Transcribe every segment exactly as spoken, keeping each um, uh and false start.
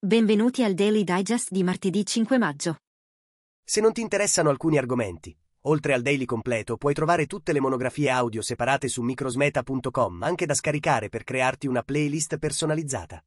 Benvenuti al Daily Digest di martedì cinque maggio. Se non ti interessano alcuni argomenti, oltre al daily completo puoi trovare tutte le monografie audio separate su microsmeta punto com, anche da scaricare per crearti una playlist personalizzata.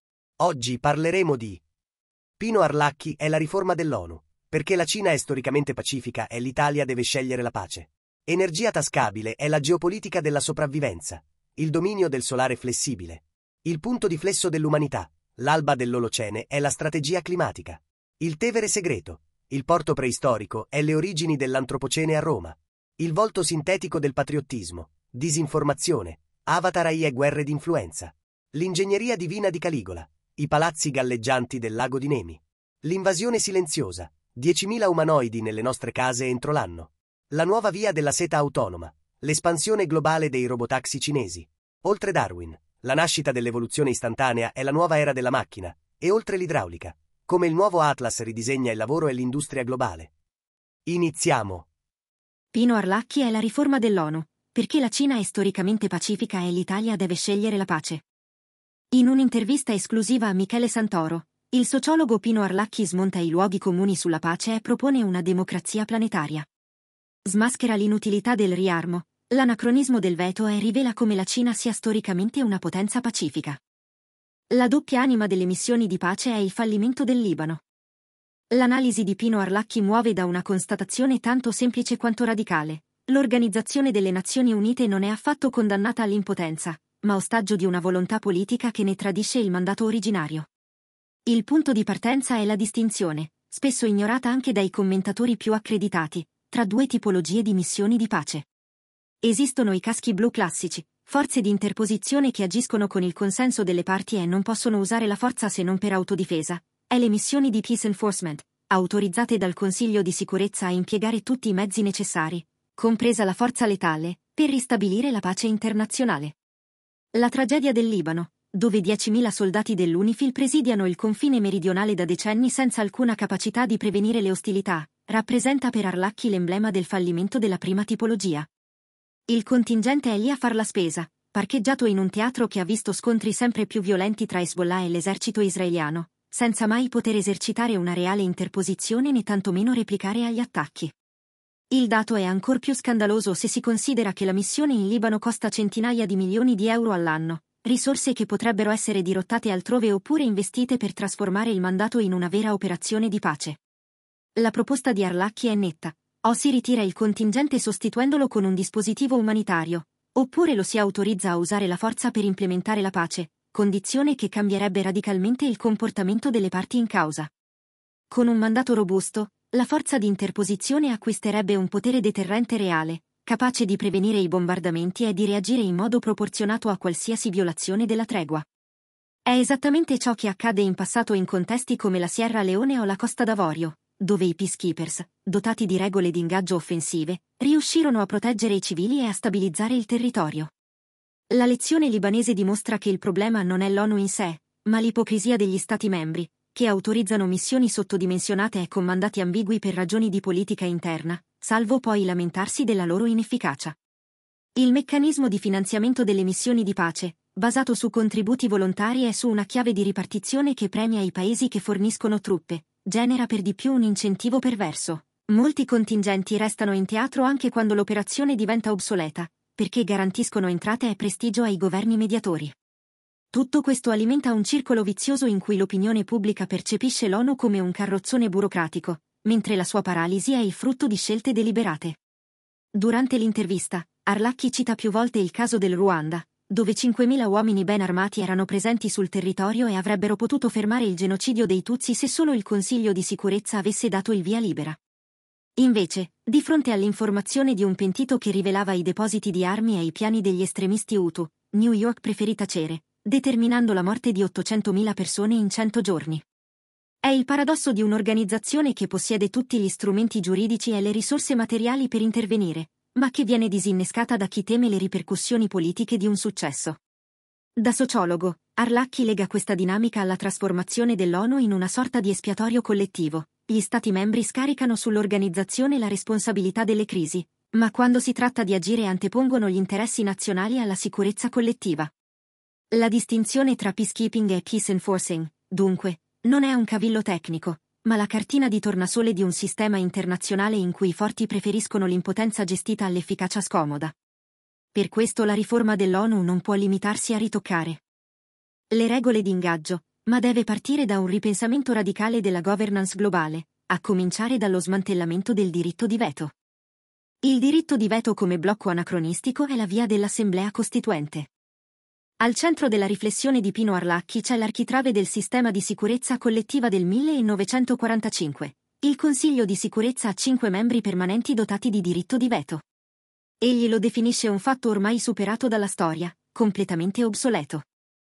Oggi parleremo di Pino Arlacchi è la riforma dell'ONU, perché la Cina è storicamente pacifica e l'Italia deve scegliere la pace. Energia tascabile è la geopolitica della sopravvivenza, il dominio del solare flessibile. Il punto di flesso dell'umanità, l'alba dell'Olocene è la strategia climatica. Il Tevere segreto, il porto preistorico è le origini dell'antropocene a Roma. Il volto sintetico del patriottismo, disinformazione, Avatar A I e guerre d'influenza. L'ingegneria divina di Caligola, i palazzi galleggianti del lago di Nemi. L'invasione silenziosa, diecimila umanoidi nelle nostre case entro l'anno. La nuova via della seta autonoma, l'espansione globale dei robotaxi cinesi. Oltre Darwin, la nascita dell'evoluzione istantanea è la nuova era della macchina, e oltre l'idraulica, come il nuovo Atlas ridisegna il lavoro e l'industria globale. Iniziamo. Pino Arlacchi è la riforma dell'ONU, perché la Cina è storicamente pacifica e l'Italia deve scegliere la pace. In un'intervista esclusiva a Michele Santoro, il sociologo Pino Arlacchi smonta i luoghi comuni sulla pace e propone una democrazia planetaria. Smaschera l'inutilità del riarmo, l'anacronismo del veto e rivela come la Cina sia storicamente una potenza pacifica. La doppia anima delle missioni di pace è il fallimento del Libano. L'analisi di Pino Arlacchi muove da una constatazione tanto semplice quanto radicale. L'Organizzazione delle Nazioni Unite non è affatto condannata all'impotenza, ma ostaggio di una volontà politica che ne tradisce il mandato originario. Il punto di partenza è la distinzione, spesso ignorata anche dai commentatori più accreditati, tra due tipologie di missioni di pace. Esistono i caschi blu classici, forze di interposizione che agiscono con il consenso delle parti e non possono usare la forza se non per autodifesa, e le missioni di peace enforcement, autorizzate dal Consiglio di sicurezza a impiegare tutti i mezzi necessari, compresa la forza letale, per ristabilire la pace internazionale. La tragedia del Libano, dove diecimila soldati dell'UNIFIL presidiano il confine meridionale da decenni senza alcuna capacità di prevenire le ostilità, rappresenta per Arlacchi l'emblema del fallimento della prima tipologia. Il contingente è lì a far la spesa, parcheggiato in un teatro che ha visto scontri sempre più violenti tra Hezbollah e l'esercito israeliano, senza mai poter esercitare una reale interposizione né tantomeno replicare agli attacchi. Il dato è ancor più scandaloso se si considera che la missione in Libano costa centinaia di milioni di euro all'anno, risorse che potrebbero essere dirottate altrove oppure investite per trasformare il mandato in una vera operazione di pace. La proposta di Arlacchi è netta. O si ritira il contingente sostituendolo con un dispositivo umanitario, oppure lo si autorizza a usare la forza per implementare la pace, condizione che cambierebbe radicalmente il comportamento delle parti in causa. Con un mandato robusto, la forza di interposizione acquisterebbe un potere deterrente reale, capace di prevenire i bombardamenti e di reagire in modo proporzionato a qualsiasi violazione della tregua. È esattamente ciò che accade in passato in contesti come la Sierra Leone o la Costa d'Avorio, dove i peacekeepers, dotati di regole di ingaggio offensive, riuscirono a proteggere i civili e a stabilizzare il territorio. La lezione libanese dimostra che il problema non è l'ONU in sé, ma l'ipocrisia degli Stati membri, che autorizzano missioni sottodimensionate e con mandati ambigui per ragioni di politica interna, salvo poi lamentarsi della loro inefficacia. Il meccanismo di finanziamento delle missioni di pace, basato su contributi volontari e su una chiave di ripartizione che premia i paesi che forniscono truppe, genera per di più un incentivo perverso. Molti contingenti restano in teatro anche quando l'operazione diventa obsoleta, perché garantiscono entrate e prestigio ai governi mediatori. Tutto questo alimenta un circolo vizioso in cui l'opinione pubblica percepisce l'ONU come un carrozzone burocratico, mentre la sua paralisi è il frutto di scelte deliberate. Durante l'intervista, Arlacchi cita più volte il caso del Ruanda, dove cinquemila uomini ben armati erano presenti sul territorio e avrebbero potuto fermare il genocidio dei Tutsi se solo il Consiglio di sicurezza avesse dato il via libera. Invece, di fronte all'informazione di un pentito che rivelava i depositi di armi e i piani degli estremisti Hutu, New York preferì tacere, determinando la morte di ottocentomila persone in cento giorni. È il paradosso di un'organizzazione che possiede tutti gli strumenti giuridici e le risorse materiali per intervenire, ma che viene disinnescata da chi teme le ripercussioni politiche di un successo. Da sociologo, Arlacchi lega questa dinamica alla trasformazione dell'ONU in una sorta di espiatorio collettivo. Gli Stati membri scaricano sull'organizzazione la responsabilità delle crisi, ma quando si tratta di agire antepongono gli interessi nazionali alla sicurezza collettiva. La distinzione tra peacekeeping e peace enforcing, dunque, non è un cavillo tecnico, ma la cartina di tornasole di un sistema internazionale in cui i forti preferiscono l'impotenza gestita all'efficacia scomoda. Per questo la riforma dell'ONU non può limitarsi a ritoccare le regole di ingaggio, ma deve partire da un ripensamento radicale della governance globale, a cominciare dallo smantellamento del diritto di veto. Il diritto di veto come blocco anacronistico è la via dell'Assemblea Costituente. Al centro della riflessione di Pino Arlacchi c'è l'architrave del sistema di sicurezza collettiva del millenovecentoquarantacinque. Il Consiglio di sicurezza ha cinque membri permanenti dotati di diritto di veto. Egli lo definisce un fatto ormai superato dalla storia, completamente obsoleto.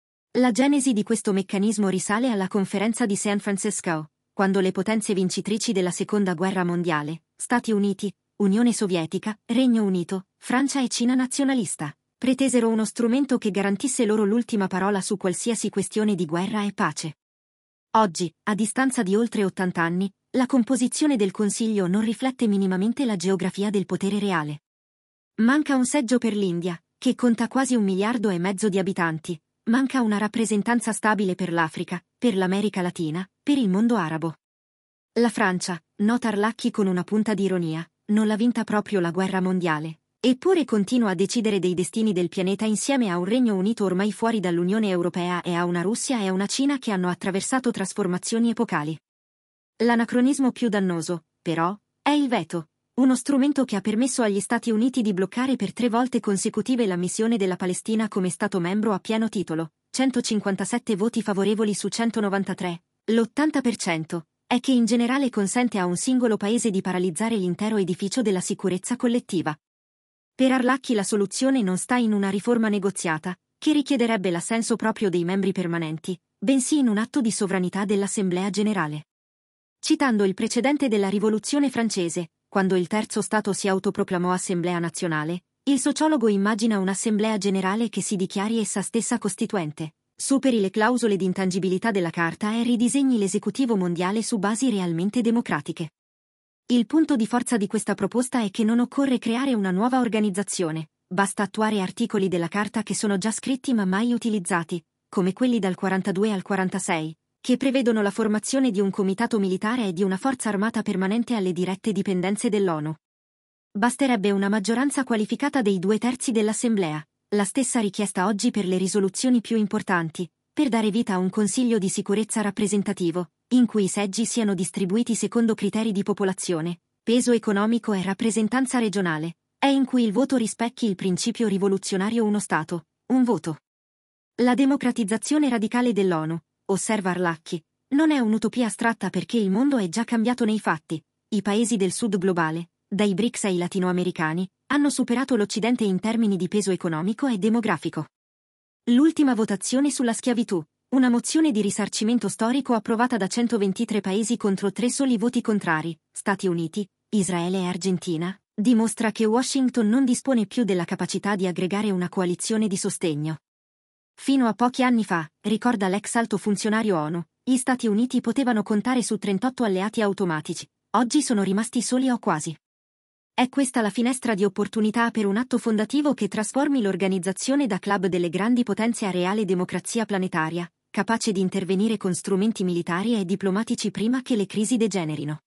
La genesi di questo meccanismo risale alla conferenza di San Francisco, quando le potenze vincitrici della Seconda Guerra Mondiale, Stati Uniti, Unione Sovietica, Regno Unito, Francia e Cina nazionalista, pretesero uno strumento che garantisse loro l'ultima parola su qualsiasi questione di guerra e pace. Oggi, a distanza di oltre ottanta anni, la composizione del Consiglio non riflette minimamente la geografia del potere reale. Manca un seggio per l'India, che conta quasi un miliardo e mezzo di abitanti, manca una rappresentanza stabile per l'Africa, per l'America Latina, per il mondo arabo. La Francia, nota Arlacchi con una punta di ironia, non l'ha vinta proprio la guerra mondiale. Eppure continua a decidere dei destini del pianeta insieme a un Regno Unito ormai fuori dall'Unione Europea e a una Russia e a una Cina che hanno attraversato trasformazioni epocali. L'anacronismo più dannoso, però, è il veto, uno strumento che ha permesso agli Stati Uniti di bloccare per tre volte consecutive l'ammissione della Palestina come Stato membro a pieno titolo, centocinquantasette voti favorevoli su centonovantatré, l'ottanta per cento, è che in generale consente a un singolo paese di paralizzare l'intero edificio della sicurezza collettiva. Per Arlacchi la soluzione non sta in una riforma negoziata, che richiederebbe l'assenso proprio dei membri permanenti, bensì in un atto di sovranità dell'Assemblea generale. Citando il precedente della Rivoluzione francese, quando il terzo Stato si autoproclamò Assemblea nazionale, il sociologo immagina un'Assemblea generale che si dichiari essa stessa costituente, superi le clausole di intangibilità della Carta e ridisegni l'esecutivo mondiale su basi realmente democratiche. Il punto di forza di questa proposta è che non occorre creare una nuova organizzazione, basta attuare articoli della Carta che sono già scritti ma mai utilizzati, come quelli dal quarantadue al quarantasei, che prevedono la formazione di un comitato militare e di una forza armata permanente alle dirette dipendenze dell'ONU. Basterebbe una maggioranza qualificata dei due terzi dell'Assemblea, la stessa richiesta oggi per le risoluzioni più importanti, per dare vita a un Consiglio di sicurezza rappresentativo, in cui i seggi siano distribuiti secondo criteri di popolazione, peso economico e rappresentanza regionale, e in cui il voto rispecchi il principio rivoluzionario uno Stato, un voto. La democratizzazione radicale dell'ONU, osserva Arlacchi, non è un'utopia astratta perché il mondo è già cambiato nei fatti. I paesi del sud globale, dai BRICS ai latinoamericani, hanno superato l'Occidente in termini di peso economico e demografico. L'ultima votazione sulla schiavitù, una mozione di risarcimento storico approvata da centoventitré paesi contro tre soli voti contrari, Stati Uniti, Israele e Argentina, dimostra che Washington non dispone più della capacità di aggregare una coalizione di sostegno. Fino a pochi anni fa, ricorda l'ex alto funzionario ONU, gli Stati Uniti potevano contare su trentotto alleati automatici, oggi sono rimasti soli o quasi. È questa la finestra di opportunità per un atto fondativo che trasformi l'organizzazione da club delle grandi potenze a reale democrazia planetaria, capace di intervenire con strumenti militari e diplomatici prima che le crisi degenerino.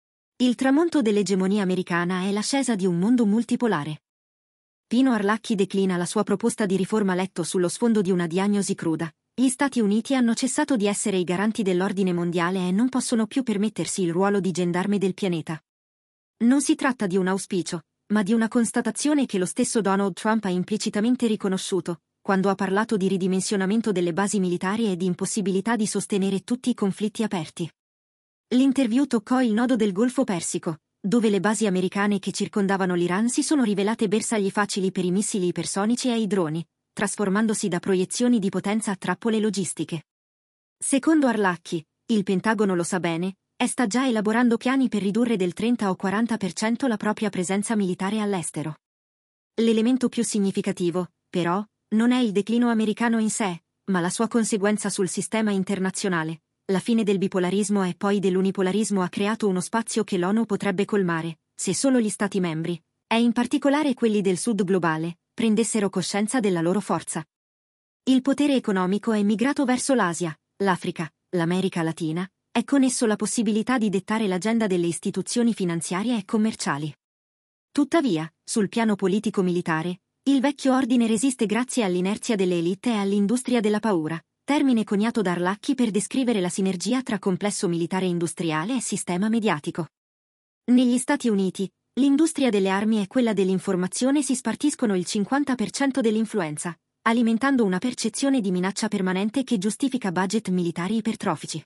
Il tramonto dell'egemonia americana è l'ascesa di un mondo multipolare. Pino Arlacchi declina la sua proposta di riforma letto sullo sfondo di una diagnosi cruda. Gli Stati Uniti hanno cessato di essere i garanti dell'ordine mondiale e non possono più permettersi il ruolo di gendarme del pianeta. Non si tratta di un auspicio, ma di una constatazione che lo stesso Donald Trump ha implicitamente riconosciuto, quando ha parlato di ridimensionamento delle basi militari e di impossibilità di sostenere tutti i conflitti aperti. L'interview toccò il nodo del Golfo Persico, dove le basi americane che circondavano l'Iran si sono rivelate bersagli facili per i missili ipersonici e i droni, trasformandosi da proiezioni di potenza a trappole logistiche. Secondo Arlacchi, il Pentagono lo sa bene, e sta già elaborando piani per ridurre del trenta o quaranta per cento la propria presenza militare all'estero. L'elemento più significativo, però, non è il declino americano in sé, ma la sua conseguenza sul sistema internazionale. La fine del bipolarismo e poi dell'unipolarismo ha creato uno spazio che l'ONU potrebbe colmare, se solo gli Stati membri, e in particolare quelli del sud globale, prendessero coscienza della loro forza. Il potere economico è migrato verso l'Asia, l'Africa, l'America Latina, è con esso la possibilità di dettare l'agenda delle istituzioni finanziarie e commerciali. Tuttavia, sul piano politico-militare, il vecchio ordine resiste grazie all'inerzia delle elite e all'industria della paura, termine coniato da Arlacchi per descrivere la sinergia tra complesso militare industriale e sistema mediatico. Negli Stati Uniti, l'industria delle armi e quella dell'informazione si spartiscono il cinquanta per cento dell'influenza, alimentando una percezione di minaccia permanente che giustifica budget militari ipertrofici.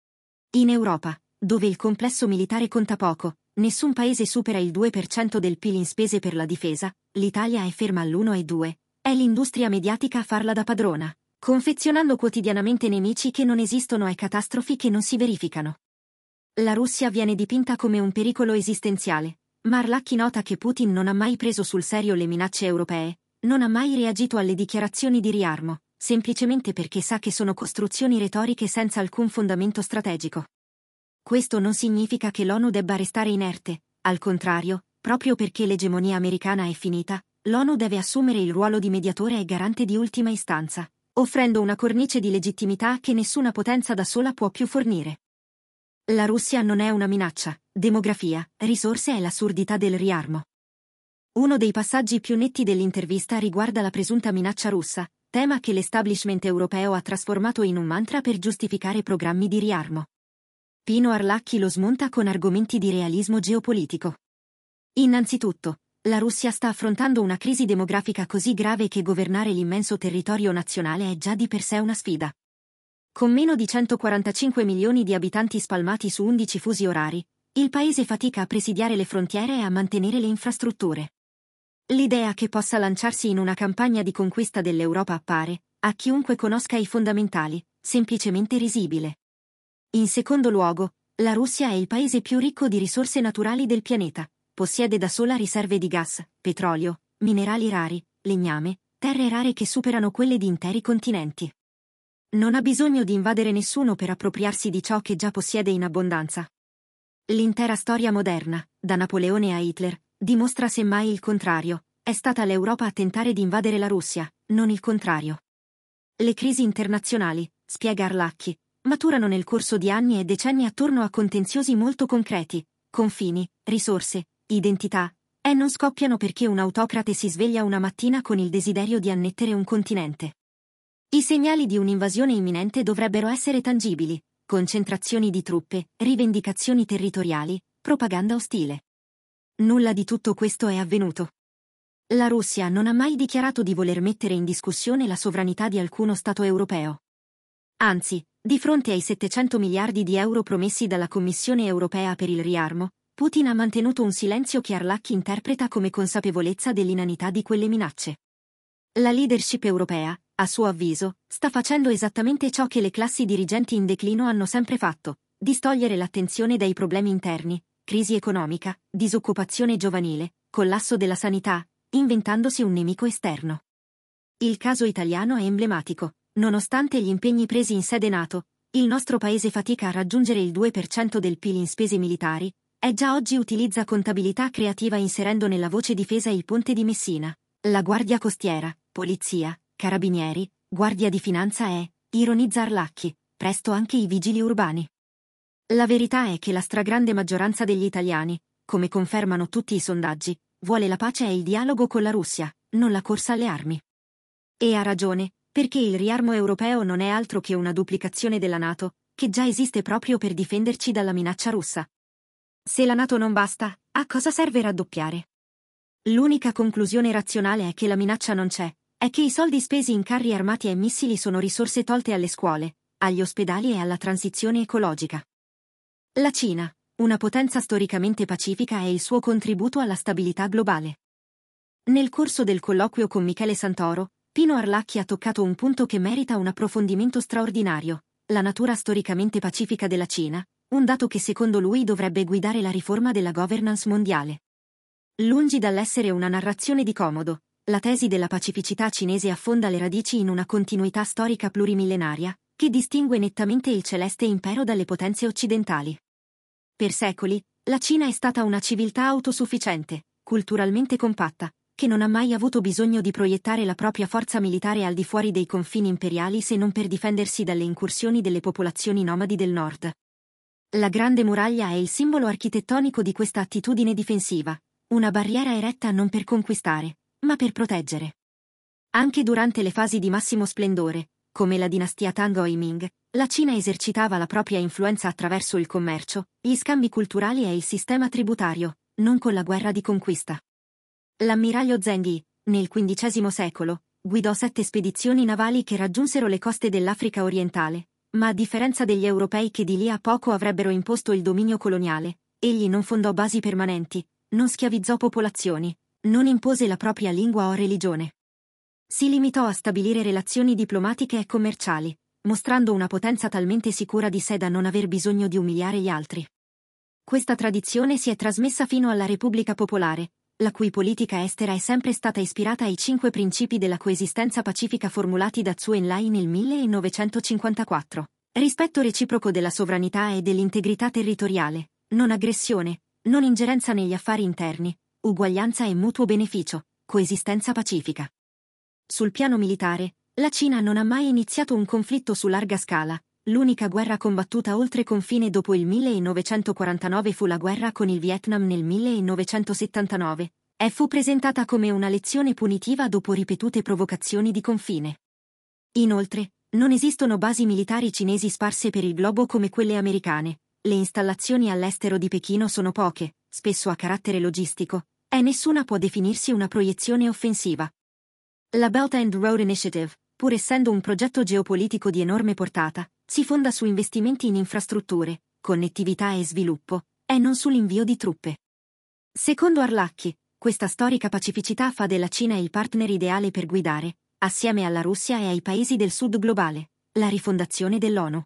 In Europa, dove il complesso militare conta poco, nessun paese supera il due per cento del P I L in spese per la difesa, l'Italia è ferma all'uno virgola due, è l'industria mediatica a farla da padrona, confezionando quotidianamente nemici che non esistono e catastrofi che non si verificano. La Russia viene dipinta come un pericolo esistenziale, ma Arlacchi nota che Putin non ha mai preso sul serio le minacce europee, non ha mai reagito alle dichiarazioni di riarmo, semplicemente perché sa che sono costruzioni retoriche senza alcun fondamento strategico. Questo non significa che l'ONU debba restare inerte, al contrario, proprio perché l'egemonia americana è finita, l'ONU deve assumere il ruolo di mediatore e garante di ultima istanza, offrendo una cornice di legittimità che nessuna potenza da sola può più fornire. La Russia non è una minaccia, demografia, risorse e l'assurdità del riarmo. Uno dei passaggi più netti dell'intervista riguarda la presunta minaccia russa, tema che l'establishment europeo ha trasformato in un mantra per giustificare programmi di riarmo. Pino Arlacchi lo smonta con argomenti di realismo geopolitico. Innanzitutto, la Russia sta affrontando una crisi demografica così grave che governare l'immenso territorio nazionale è già di per sé una sfida. Con meno di centoquarantacinque milioni di abitanti spalmati su undici fusi orari, il paese fatica a presidiare le frontiere e a mantenere le infrastrutture. L'idea che possa lanciarsi in una campagna di conquista dell'Europa appare, a chiunque conosca i fondamentali, semplicemente risibile. In secondo luogo, la Russia è il paese più ricco di risorse naturali del pianeta, possiede da sola riserve di gas, petrolio, minerali rari, legname, terre rare che superano quelle di interi continenti. Non ha bisogno di invadere nessuno per appropriarsi di ciò che già possiede in abbondanza. L'intera storia moderna, da Napoleone a Hitler, dimostra semmai il contrario, è stata l'Europa a tentare di invadere la Russia, non il contrario. Le crisi internazionali, spiega Arlacchi, maturano nel corso di anni e decenni attorno a contenziosi molto concreti, confini, risorse, identità, e non scoppiano perché un autocrate si sveglia una mattina con il desiderio di annettere un continente. I segnali di un'invasione imminente dovrebbero essere tangibili, concentrazioni di truppe, rivendicazioni territoriali, propaganda ostile. Nulla di tutto questo è avvenuto. La Russia non ha mai dichiarato di voler mettere in discussione la sovranità di alcuno Stato europeo. Anzi, di fronte ai settecento miliardi di euro promessi dalla Commissione europea per il riarmo, Putin ha mantenuto un silenzio che Arlacchi interpreta come consapevolezza dell'inanità di quelle minacce. La leadership europea, a suo avviso, sta facendo esattamente ciò che le classi dirigenti in declino hanno sempre fatto, distogliere l'attenzione dai problemi interni, crisi economica, disoccupazione giovanile, collasso della sanità, inventandosi un nemico esterno. Il caso italiano è emblematico. Nonostante gli impegni presi in sede NATO, il nostro paese fatica a raggiungere il due per cento del P I L in spese militari, e già oggi utilizza contabilità creativa inserendo nella voce difesa il ponte di Messina, la Guardia Costiera, Polizia, Carabinieri, Guardia di Finanza e, ironizza Arlacchi, presto anche i vigili urbani. La verità è che la stragrande maggioranza degli italiani, come confermano tutti i sondaggi, vuole la pace e il dialogo con la Russia, non la corsa alle armi. E ha ragione, perché il riarmo europeo non è altro che una duplicazione della NATO, che già esiste proprio per difenderci dalla minaccia russa. Se la NATO non basta, a cosa serve raddoppiare? L'unica conclusione razionale è che la minaccia non c'è, è che i soldi spesi in carri armati e missili sono risorse tolte alle scuole, agli ospedali e alla transizione ecologica. La Cina, una potenza storicamente pacifica, è il suo contributo alla stabilità globale. Nel corso del colloquio con Michele Santoro, Pino Arlacchi ha toccato un punto che merita un approfondimento straordinario, la natura storicamente pacifica della Cina, un dato che secondo lui dovrebbe guidare la riforma della governance mondiale. Lungi dall'essere una narrazione di comodo, la tesi della pacificità cinese affonda le radici in una continuità storica plurimillenaria, che distingue nettamente il celeste impero dalle potenze occidentali. Per secoli, la Cina è stata una civiltà autosufficiente, culturalmente compatta, che non ha mai avuto bisogno di proiettare la propria forza militare al di fuori dei confini imperiali se non per difendersi dalle incursioni delle popolazioni nomadi del nord. La Grande Muraglia è il simbolo architettonico di questa attitudine difensiva, una barriera eretta non per conquistare, ma per proteggere. Anche durante le fasi di massimo splendore, come la dinastia Tang o i Ming, la Cina esercitava la propria influenza attraverso il commercio, gli scambi culturali e il sistema tributario, non con la guerra di conquista. L'ammiraglio Zheng Yi, nel quindicesimo secolo, guidò sette spedizioni navali che raggiunsero le coste dell'Africa orientale, ma a differenza degli europei che di lì a poco avrebbero imposto il dominio coloniale, egli non fondò basi permanenti, non schiavizzò popolazioni, non impose la propria lingua o religione. Si limitò a stabilire relazioni diplomatiche e commerciali, mostrando una potenza talmente sicura di sé da non aver bisogno di umiliare gli altri. Questa tradizione si è trasmessa fino alla Repubblica Popolare, la cui politica estera è sempre stata ispirata ai cinque principi della coesistenza pacifica formulati da Zhou Enlai nel millenovecentocinquantaquattro. Rispetto reciproco della sovranità e dell'integrità territoriale, non aggressione, non ingerenza negli affari interni, uguaglianza e mutuo beneficio, coesistenza pacifica. Sul piano militare, la Cina non ha mai iniziato un conflitto su larga scala. L'unica guerra combattuta oltre confine dopo il millenovecentoquarantanove fu la guerra con il Vietnam nel millenovecentosettantanove, e fu presentata come una lezione punitiva dopo ripetute provocazioni di confine. Inoltre, non esistono basi militari cinesi sparse per il globo come quelle americane, le installazioni all'estero di Pechino sono poche, spesso a carattere logistico, e nessuna può definirsi una proiezione offensiva. La Belt and Road Initiative, pur essendo un progetto geopolitico di enorme portata, si fonda su investimenti in infrastrutture, connettività e sviluppo, e non sull'invio di truppe. Secondo Arlacchi, questa storica pacificità fa della Cina il partner ideale per guidare, assieme alla Russia e ai paesi del sud globale, la rifondazione dell'ONU.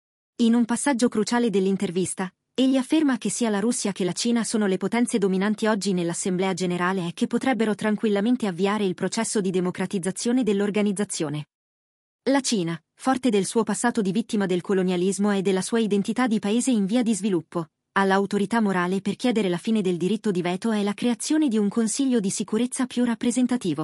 In un passaggio cruciale dell'intervista, egli afferma che sia la Russia che la Cina sono le potenze dominanti oggi nell'Assemblea Generale e che potrebbero tranquillamente avviare il processo di democratizzazione dell'organizzazione. La Cina, forte del suo passato di vittima del colonialismo e della sua identità di paese in via di sviluppo, ha l'autorità morale per chiedere la fine del diritto di veto e la creazione di un Consiglio di sicurezza più rappresentativo.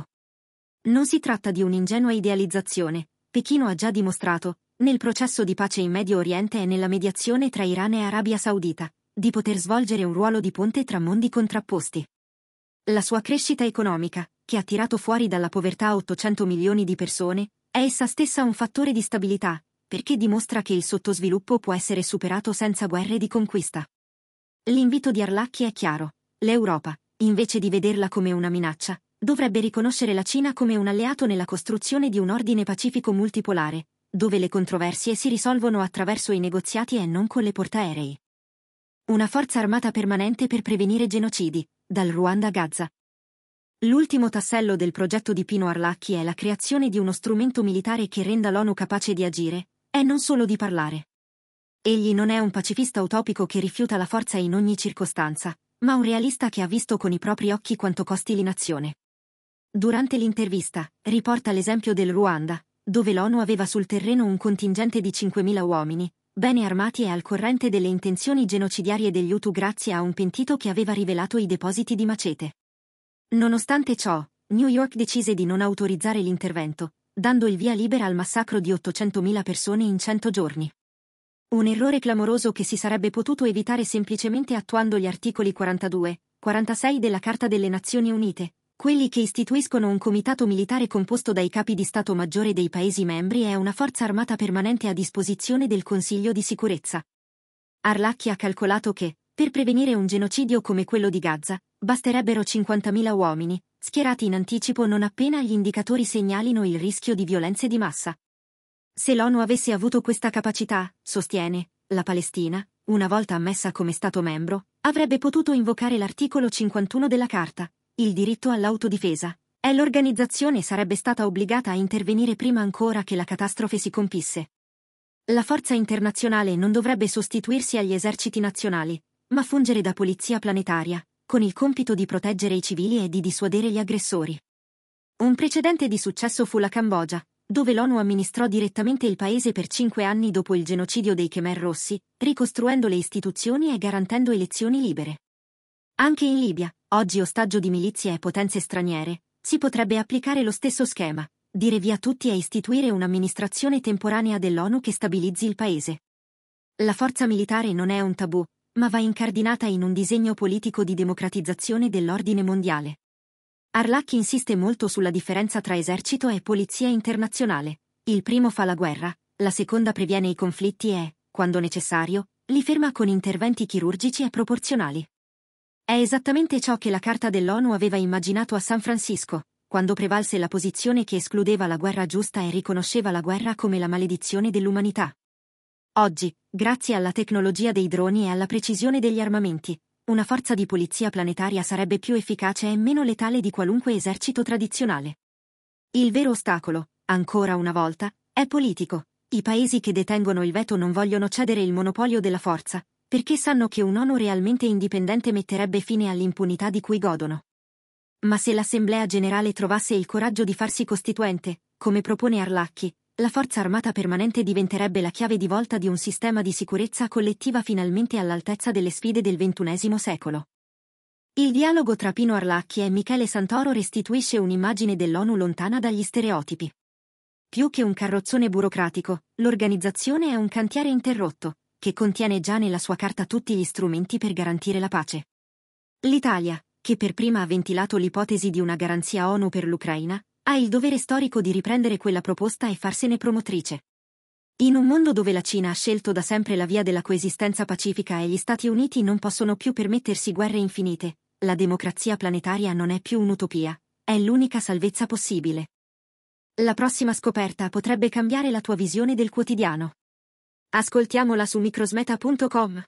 Non si tratta di un'ingenua idealizzazione, Pechino ha già dimostrato, nel processo di pace in Medio Oriente e nella mediazione tra Iran e Arabia Saudita, di poter svolgere un ruolo di ponte tra mondi contrapposti. La sua crescita economica, che ha tirato fuori dalla povertà ottocento milioni di persone, è essa stessa un fattore di stabilità, perché dimostra che il sottosviluppo può essere superato senza guerre di conquista. L'invito di Arlacchi è chiaro: l'Europa, invece di vederla come una minaccia, dovrebbe riconoscere la Cina come un alleato nella costruzione di un ordine pacifico multipolare, dove le controversie si risolvono attraverso i negoziati e non con le portaerei. Una forza armata permanente per prevenire genocidi, dal Ruanda a Gaza. L'ultimo tassello del progetto di Pino Arlacchi è la creazione di uno strumento militare che renda l'ONU capace di agire, e non solo di parlare. Egli non è un pacifista utopico che rifiuta la forza in ogni circostanza, ma un realista che ha visto con i propri occhi quanto costi l'inazione. Durante l'intervista, riporta l'esempio del Ruanda, dove l'ONU aveva sul terreno un contingente di cinquemila uomini, bene armati e al corrente delle intenzioni genocidarie degli Hutu grazie a un pentito che aveva rivelato i depositi di macete. Nonostante ciò, New York decise di non autorizzare l'intervento, dando il via libera al massacro di ottocentomila persone in cento giorni. Un errore clamoroso che si sarebbe potuto evitare semplicemente attuando gli articoli quarantadue, quarantasei della Carta delle Nazioni Unite, quelli che istituiscono un comitato militare composto dai capi di Stato Maggiore dei Paesi membri e una forza armata permanente a disposizione del Consiglio di sicurezza. Arlacchi ha calcolato che, per prevenire un genocidio come quello di Gaza, basterebbero cinquantamila uomini, schierati in anticipo non appena gli indicatori segnalino il rischio di violenze di massa. Se l'ONU avesse avuto questa capacità, sostiene, la Palestina, una volta ammessa come Stato membro, avrebbe potuto invocare l'articolo cinquantuno della Carta, il diritto all'autodifesa, e l'organizzazione sarebbe stata obbligata a intervenire prima ancora che la catastrofe si compisse. La forza internazionale non dovrebbe sostituirsi agli eserciti nazionali, ma fungere da polizia planetaria, con il compito di proteggere i civili e di dissuadere gli aggressori. Un precedente di successo fu la Cambogia, dove l'ONU amministrò direttamente il paese per cinque anni dopo il genocidio dei Khmer Rossi, ricostruendo le istituzioni e garantendo elezioni libere. Anche in Libia, oggi ostaggio di milizie e potenze straniere, si potrebbe applicare lo stesso schema, dire via tutti e istituire un'amministrazione temporanea dell'ONU che stabilizzi il paese. La forza militare non è un tabù, ma va incardinata in un disegno politico di democratizzazione dell'ordine mondiale. Arlacchi insiste molto sulla differenza tra esercito e polizia internazionale. Il primo fa la guerra, la seconda previene i conflitti e, quando necessario, li ferma con interventi chirurgici e proporzionali. È esattamente ciò che la Carta dell'ONU aveva immaginato a San Francisco, quando prevalse la posizione che escludeva la guerra giusta e riconosceva la guerra come la maledizione dell'umanità. Oggi, grazie alla tecnologia dei droni e alla precisione degli armamenti, una forza di polizia planetaria sarebbe più efficace e meno letale di qualunque esercito tradizionale. Il vero ostacolo, ancora una volta, è politico. I paesi che detengono il veto non vogliono cedere il monopolio della forza, perché sanno che un'ONU realmente indipendente metterebbe fine all'impunità di cui godono. Ma se l'Assemblea Generale trovasse il coraggio di farsi costituente, come propone Arlacchi, la forza armata permanente diventerebbe la chiave di volta di un sistema di sicurezza collettiva finalmente all'altezza delle sfide del ventunesimo secolo. Il dialogo tra Pino Arlacchi e Michele Santoro restituisce un'immagine dell'ONU lontana dagli stereotipi. Più che un carrozzone burocratico, l'organizzazione è un cantiere interrotto, che contiene già nella sua carta tutti gli strumenti per garantire la pace. L'Italia, che per prima ha ventilato l'ipotesi di una garanzia ONU per l'Ucraina, ha il dovere storico di riprendere quella proposta e farsene promotrice. In un mondo dove la Cina ha scelto da sempre la via della coesistenza pacifica e gli Stati Uniti non possono più permettersi guerre infinite, la democrazia planetaria non è più un'utopia, è l'unica salvezza possibile. La prossima scoperta potrebbe cambiare la tua visione del quotidiano. Ascoltiamola su microsmeta punto com.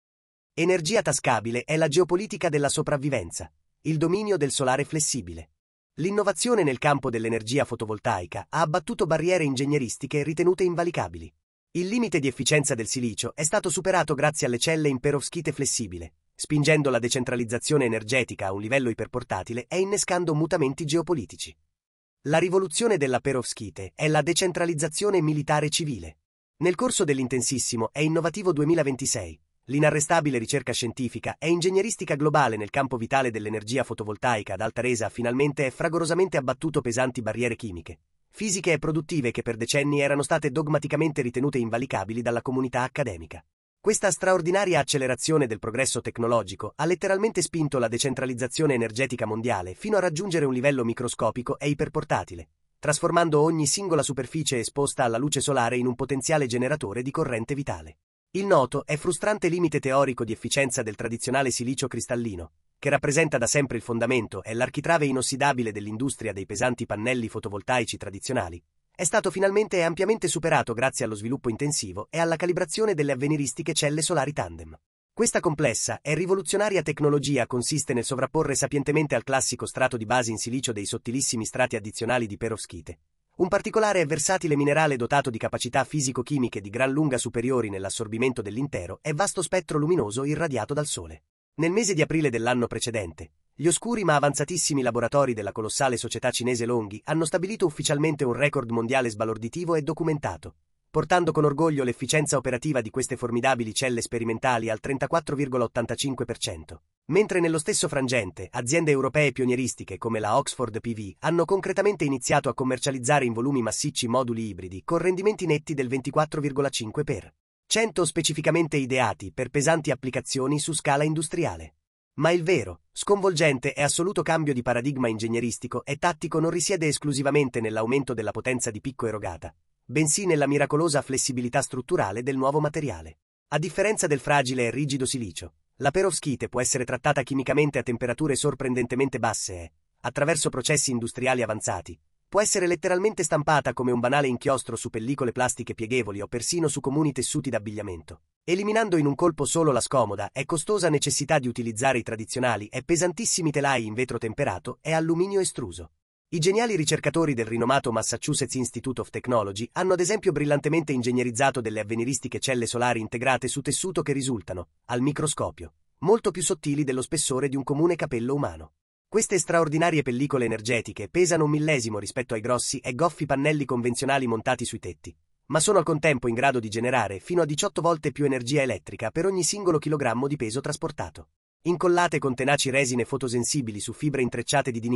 Energia tascabile è la geopolitica della sopravvivenza, il dominio del solare flessibile. L'innovazione nel campo dell'energia fotovoltaica ha abbattuto barriere ingegneristiche ritenute invalicabili. Il limite di efficienza del silicio è stato superato grazie alle celle in perovskite flessibile, spingendo la decentralizzazione energetica a un livello iperportatile e innescando mutamenti geopolitici. La rivoluzione della perovskite è la decentralizzazione militare civile. Nel corso dell'intensissimo e innovativo duemilaventisei, l'inarrestabile ricerca scientifica e ingegneristica globale nel campo vitale dell'energia fotovoltaica ad alta resa finalmente è fragorosamente abbattuto pesanti barriere chimiche, fisiche e produttive che per decenni erano state dogmaticamente ritenute invalicabili dalla comunità accademica. Questa straordinaria accelerazione del progresso tecnologico ha letteralmente spinto la decentralizzazione energetica mondiale fino a raggiungere un livello microscopico e iperportatile, trasformando ogni singola superficie esposta alla luce solare in un potenziale generatore di corrente vitale. Il noto e frustrante limite teorico di efficienza del tradizionale silicio cristallino, che rappresenta da sempre il fondamento e l'architrave inossidabile dell'industria dei pesanti pannelli fotovoltaici tradizionali, è stato finalmente e ampiamente superato grazie allo sviluppo intensivo e alla calibrazione delle avveniristiche celle solari tandem. Questa complessa e rivoluzionaria tecnologia consiste nel sovrapporre sapientemente al classico strato di base in silicio dei sottilissimi strati addizionali di perovskite, un particolare e versatile minerale dotato di capacità fisico-chimiche di gran lunga superiori nell'assorbimento dell'intero e vasto spettro luminoso irradiato dal Sole. Nel mese di aprile dell'anno precedente, gli oscuri ma avanzatissimi laboratori della colossale società cinese Longhi hanno stabilito ufficialmente un record mondiale sbalorditivo e documentato, portando con orgoglio l'efficienza operativa di queste formidabili celle sperimentali al trentaquattro virgola ottantacinque per cento. Mentre nello stesso frangente, aziende europee pionieristiche come la Oxford P V hanno concretamente iniziato a commercializzare in volumi massicci moduli ibridi con rendimenti netti del ventiquattro virgola cinque per cento specificamente ideati per pesanti applicazioni su scala industriale. Ma il vero, sconvolgente e assoluto cambio di paradigma ingegneristico e tattico non risiede esclusivamente nell'aumento della potenza di picco erogata, bensì nella miracolosa flessibilità strutturale del nuovo materiale. A differenza del fragile e rigido silicio, la perovskite può essere trattata chimicamente a temperature sorprendentemente basse e, attraverso processi industriali avanzati, può essere letteralmente stampata come un banale inchiostro su pellicole plastiche pieghevoli o persino su comuni tessuti d'abbigliamento, eliminando in un colpo solo la scomoda e costosa necessità di utilizzare i tradizionali e pesantissimi telai in vetro temperato e alluminio estruso. I geniali ricercatori del rinomato Massachusetts Institute of Technology hanno ad esempio brillantemente ingegnerizzato delle avveniristiche celle solari integrate su tessuto che risultano, al microscopio, molto più sottili dello spessore di un comune capello umano. Queste straordinarie pellicole energetiche pesano un millesimo rispetto ai grossi e goffi pannelli convenzionali montati sui tetti, ma sono al contempo in grado di generare fino a diciotto volte più energia elettrica per ogni singolo chilogrammo di peso trasportato. Incollate con tenaci resine fotosensibili su fibre intrecciate di dinima,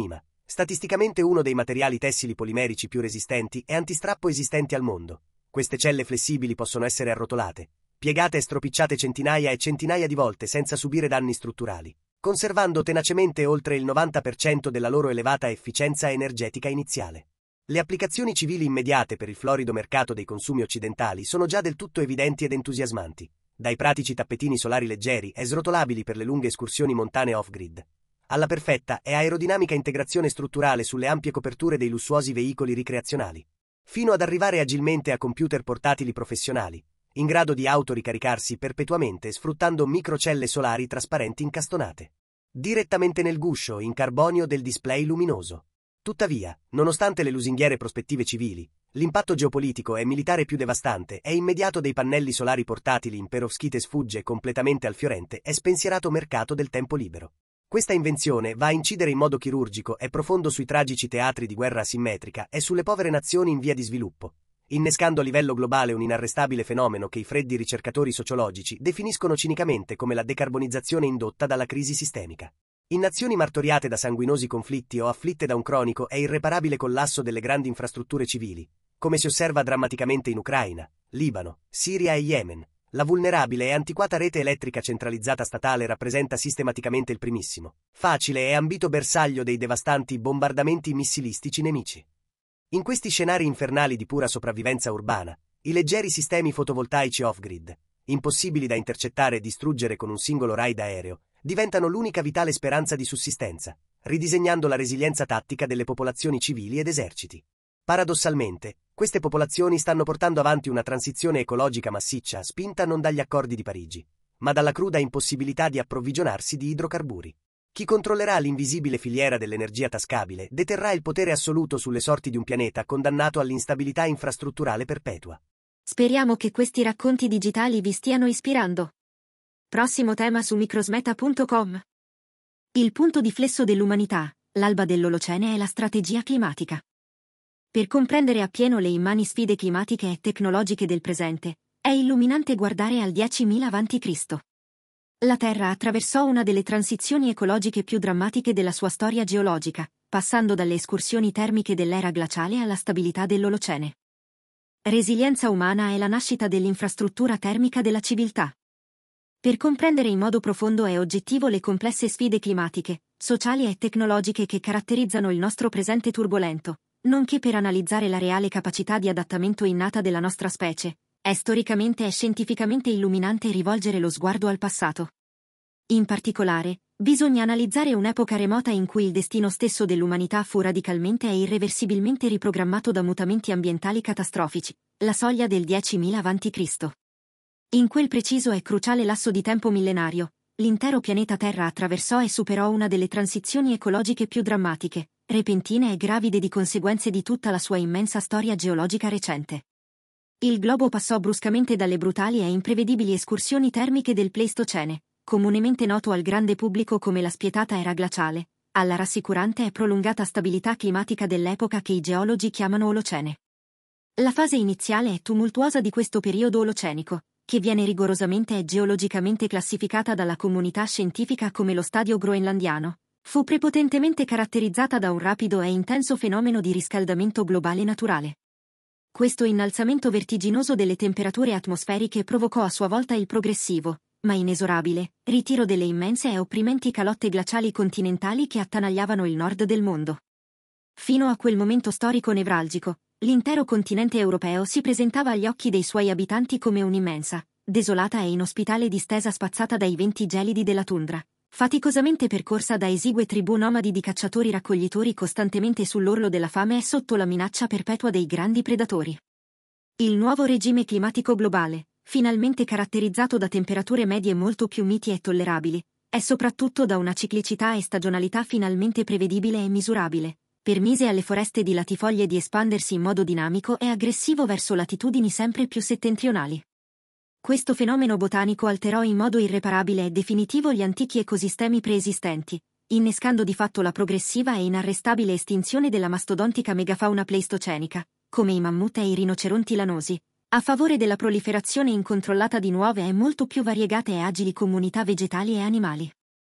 Statisticamente uno dei materiali tessili polimerici più resistenti e antistrappo esistenti al mondo. Queste celle flessibili possono essere arrotolate, piegate e stropicciate centinaia e centinaia di volte senza subire danni strutturali, conservando tenacemente oltre il novanta per cento della loro elevata efficienza energetica iniziale. Le applicazioni civili immediate per il florido mercato dei consumi occidentali sono già del tutto evidenti ed entusiasmanti, dai pratici tappetini solari leggeri e srotolabili per le lunghe escursioni montane off-grid, alla perfetta e aerodinamica integrazione strutturale sulle ampie coperture dei lussuosi veicoli ricreazionali, fino ad arrivare agilmente a computer portatili professionali, in grado di autoricaricarsi perpetuamente sfruttando microcelle solari trasparenti incastonate direttamente nel guscio in carbonio del display luminoso. Tuttavia, nonostante le lusinghiere prospettive civili, l'impatto geopolitico e militare più devastante e immediato dei pannelli solari portatili in perovskite sfugge completamente al fiorente e spensierato mercato del tempo libero. Questa invenzione va a incidere in modo chirurgico e profondo sui tragici teatri di guerra asimmetrica e sulle povere nazioni in via di sviluppo, innescando a livello globale un inarrestabile fenomeno che i freddi ricercatori sociologici definiscono cinicamente come la decarbonizzazione indotta dalla crisi sistemica. In nazioni martoriate da sanguinosi conflitti o afflitte da un cronico e irreparabile collasso delle grandi infrastrutture civili, come si osserva drammaticamente in Ucraina, Libano, Siria e Yemen, la vulnerabile e antiquata rete elettrica centralizzata statale rappresenta sistematicamente il primissimo, facile e ambito bersaglio dei devastanti bombardamenti missilistici nemici. In questi scenari infernali di pura sopravvivenza urbana, i leggeri sistemi fotovoltaici off-grid, impossibili da intercettare e distruggere con un singolo raid aereo, diventano l'unica vitale speranza di sussistenza, ridisegnando la resilienza tattica delle popolazioni civili ed eserciti. Paradossalmente, queste popolazioni stanno portando avanti una transizione ecologica massiccia spinta non dagli accordi di Parigi, ma dalla cruda impossibilità di approvvigionarsi di idrocarburi. Chi controllerà l'invisibile filiera dell'energia tascabile deterrà il potere assoluto sulle sorti di un pianeta condannato all'instabilità infrastrutturale perpetua. Speriamo che questi racconti digitali vi stiano ispirando. Prossimo tema su microsmeta punto com. Il punto di flesso dell'umanità, l'alba dell'Olocene è la strategia climatica. Per comprendere appieno le immani sfide climatiche e tecnologiche del presente, è illuminante guardare al diecimila avanti Cristo. La Terra attraversò una delle transizioni ecologiche più drammatiche della sua storia geologica, passando dalle escursioni termiche dell'era glaciale alla stabilità dell'Olocene. Resilienza umana è la nascita dell'infrastruttura termica della civiltà. Per comprendere in modo profondo e oggettivo le complesse sfide climatiche, sociali e tecnologiche che caratterizzano il nostro presente turbolento, nonché per analizzare la reale capacità di adattamento innata della nostra specie, è storicamente e scientificamente illuminante rivolgere lo sguardo al passato. In particolare, bisogna analizzare un'epoca remota in cui il destino stesso dell'umanità fu radicalmente e irreversibilmente riprogrammato da mutamenti ambientali catastrofici, la soglia del diecimila avanti Cristo. In quel preciso e cruciale lasso di tempo millenario, l'intero pianeta Terra attraversò e superò una delle transizioni ecologiche più drammatiche, repentine e gravide di conseguenze di tutta la sua immensa storia geologica recente. Il globo passò bruscamente dalle brutali e imprevedibili escursioni termiche del Pleistocene, comunemente noto al grande pubblico come la spietata era glaciale, alla rassicurante e prolungata stabilità climatica dell'epoca che i geologi chiamano Olocene. La fase iniziale e tumultuosa di questo periodo olocenico, che viene rigorosamente e geologicamente classificata dalla comunità scientifica come lo stadio groenlandiano, fu prepotentemente caratterizzata da un rapido e intenso fenomeno di riscaldamento globale naturale. Questo innalzamento vertiginoso delle temperature atmosferiche provocò a sua volta il progressivo, ma inesorabile, ritiro delle immense e opprimenti calotte glaciali continentali che attanagliavano il nord del mondo. Fino a quel momento storico nevralgico, l'intero continente europeo si presentava agli occhi dei suoi abitanti come un'immensa, desolata e inospitale distesa spazzata dai venti gelidi della tundra, faticosamente percorsa da esigue tribù nomadi di cacciatori-raccoglitori costantemente sull'orlo della fame e sotto la minaccia perpetua dei grandi predatori. Il nuovo regime climatico globale, finalmente caratterizzato da temperature medie molto più miti e tollerabili, è soprattutto da una ciclicità e stagionalità finalmente prevedibile e misurabile, permise alle foreste di latifoglie di espandersi in modo dinamico e aggressivo verso latitudini sempre più settentrionali. Questo fenomeno botanico alterò in modo irreparabile e definitivo gli antichi ecosistemi preesistenti, innescando di fatto la progressiva e inarrestabile estinzione della mastodontica megafauna pleistocenica, come i mammut e i rinoceronti lanosi, a favore della proliferazione incontrollata di nuove e molto più variegate e agili comunità vegetali e animali.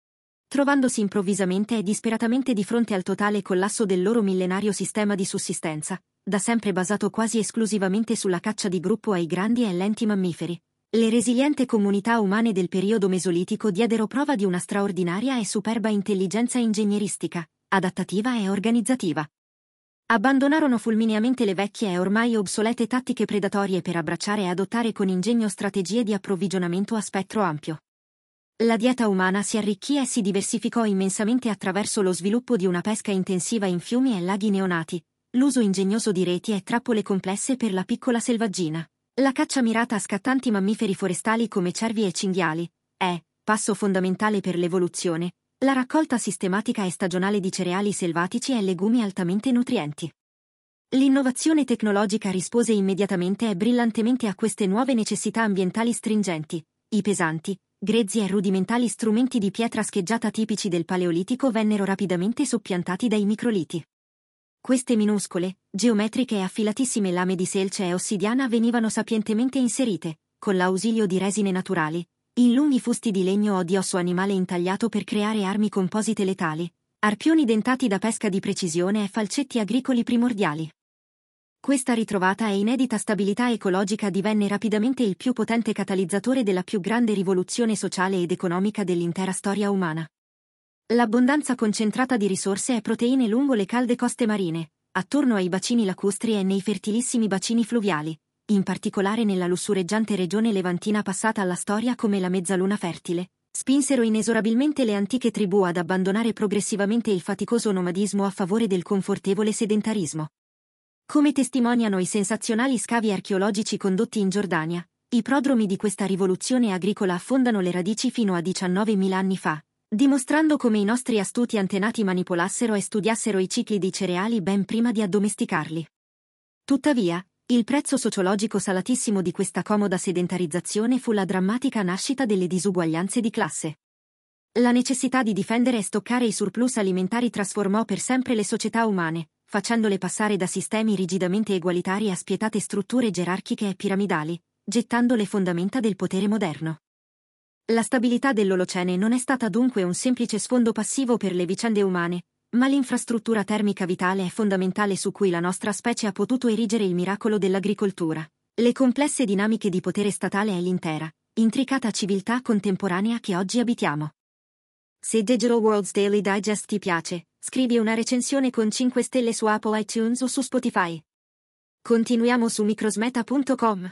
trovandosi improvvisamente e disperatamente di fronte al totale collasso del loro millenario sistema di sussistenza, da sempre basato quasi esclusivamente sulla caccia di gruppo ai grandi e lenti mammiferi. Le resilienti comunità umane del periodo mesolitico diedero prova di una straordinaria e superba intelligenza ingegneristica, adattativa e organizzativa. Abbandonarono fulmineamente le vecchie e ormai obsolete tattiche predatorie per abbracciare e adottare con ingegno strategie di approvvigionamento a spettro ampio. La dieta umana si arricchì e si diversificò immensamente attraverso lo sviluppo di una pesca intensiva in fiumi e laghi neonati, l'uso ingegnoso di reti e trappole complesse per la piccola selvaggina, la caccia mirata a scattanti mammiferi forestali come cervi e cinghiali, è, passo fondamentale per l'evoluzione, la raccolta sistematica e stagionale di cereali selvatici e legumi altamente nutrienti. L'innovazione tecnologica rispose immediatamente e brillantemente a queste nuove necessità ambientali stringenti. I pesanti, grezzi e rudimentali strumenti di pietra scheggiata tipici del Paleolitico vennero rapidamente soppiantati dai microliti. Queste minuscole, geometriche e affilatissime lame di selce e ossidiana venivano sapientemente inserite, con l'ausilio di resine naturali, in lunghi fusti di legno o di osso animale intagliato per creare armi composite letali, arpioni dentati da pesca di precisione e falcetti agricoli primordiali. Questa ritrovata e inedita stabilità ecologica divenne rapidamente il più potente catalizzatore della più grande rivoluzione sociale ed economica dell'intera storia umana. L'abbondanza concentrata di risorse e proteine lungo le calde coste marine, attorno ai bacini lacustri e nei fertilissimi bacini fluviali, in particolare nella lussureggiante regione levantina passata alla storia come la mezzaluna fertile, spinsero inesorabilmente le antiche tribù ad abbandonare progressivamente il faticoso nomadismo a favore del confortevole sedentarismo. Come testimoniano i sensazionali scavi archeologici condotti in Giordania, i prodromi di questa rivoluzione agricola affondano le radici fino a diciannovemila anni fa, dimostrando come i nostri astuti antenati manipolassero e studiassero i cicli dei cereali ben prima di addomesticarli. Tuttavia, il prezzo sociologico salatissimo di questa comoda sedentarizzazione fu la drammatica nascita delle disuguaglianze di classe. La necessità di difendere e stoccare i surplus alimentari trasformò per sempre le società umane, facendole passare da sistemi rigidamente egualitari a spietate strutture gerarchiche e piramidali, gettando le fondamenta del potere moderno. La stabilità dell'Olocene non è stata dunque un semplice sfondo passivo per le vicende umane, ma l'infrastruttura termica vitale e fondamentale su cui la nostra specie ha potuto erigere il miracolo dell'agricoltura, le complesse dinamiche di potere statale e l'intera, intricata civiltà contemporanea che oggi abitiamo. Se Digital World's Daily Digest ti piace, scrivi una recensione con cinque stelle su Apple iTunes o su Spotify. Continuiamo su microsmeta punto com.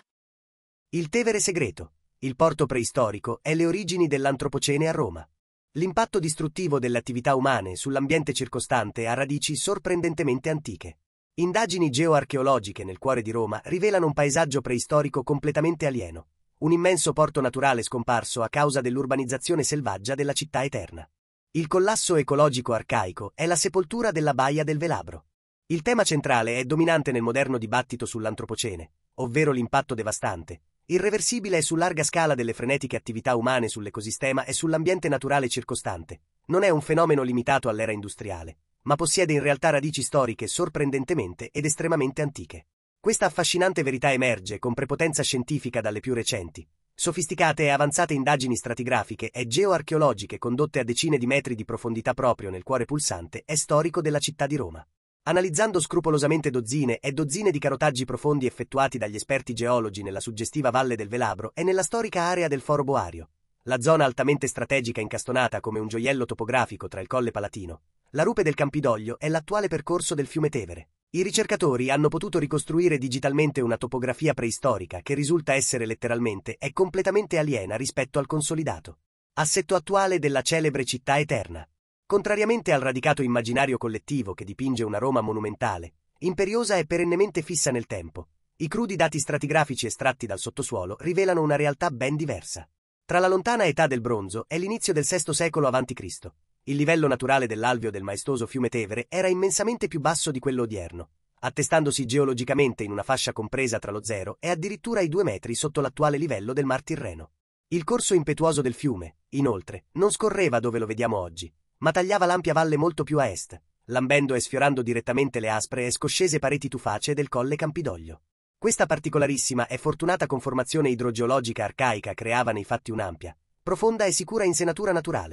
Il Tevere segreto, il porto preistorico e le origini dell'Antropocene a Roma. L'impatto distruttivo delle attività umane sull'ambiente circostante ha radici sorprendentemente antiche. Indagini geoarcheologiche nel cuore di Roma rivelano un paesaggio preistorico completamente alieno, un immenso porto naturale scomparso a causa dell'urbanizzazione selvaggia della città eterna. Il collasso ecologico arcaico è la sepoltura della baia del Velabro. Il tema centrale è dominante nel moderno dibattito sull'Antropocene, ovvero l'impatto devastante, irreversibile e su larga scala delle frenetiche attività umane sull'ecosistema e sull'ambiente naturale circostante. Non è un fenomeno limitato all'era industriale, ma possiede in realtà radici storiche sorprendentemente ed estremamente antiche. Questa affascinante verità emerge con prepotenza scientifica dalle più recenti, sofisticate e avanzate indagini stratigrafiche e geoarcheologiche condotte a decine di metri di profondità proprio nel cuore pulsante e storico della città di Roma. Analizzando scrupolosamente dozzine e dozzine di carotaggi profondi effettuati dagli esperti geologi nella suggestiva valle del Velabro e nella storica area del Foro Boario, la zona altamente strategica incastonata come un gioiello topografico tra il Colle Palatino, la rupe del Campidoglio e l'attuale percorso del fiume Tevere, i ricercatori hanno potuto ricostruire digitalmente una topografia preistorica che risulta essere letteralmente e completamente aliena rispetto al consolidato assetto attuale della celebre città eterna. Contrariamente al radicato immaginario collettivo che dipinge una Roma monumentale, imperiosa e perennemente fissa nel tempo, i crudi dati stratigrafici estratti dal sottosuolo rivelano una realtà ben diversa. Tra la lontana età del bronzo e l'inizio del sesto secolo avanti Cristo, il livello naturale dell'alveo del maestoso fiume Tevere era immensamente più basso di quello odierno, attestandosi geologicamente in una fascia compresa tra lo zero e addirittura i due metri sotto l'attuale livello del Mar Tirreno. Il corso impetuoso del fiume, inoltre, non scorreva dove lo vediamo oggi, ma tagliava l'ampia valle molto più a est, lambendo e sfiorando direttamente le aspre e scoscese pareti tufacee del Colle Campidoglio. Questa particolarissima e fortunata conformazione idrogeologica arcaica creava nei fatti un'ampia, profonda e sicura insenatura naturale,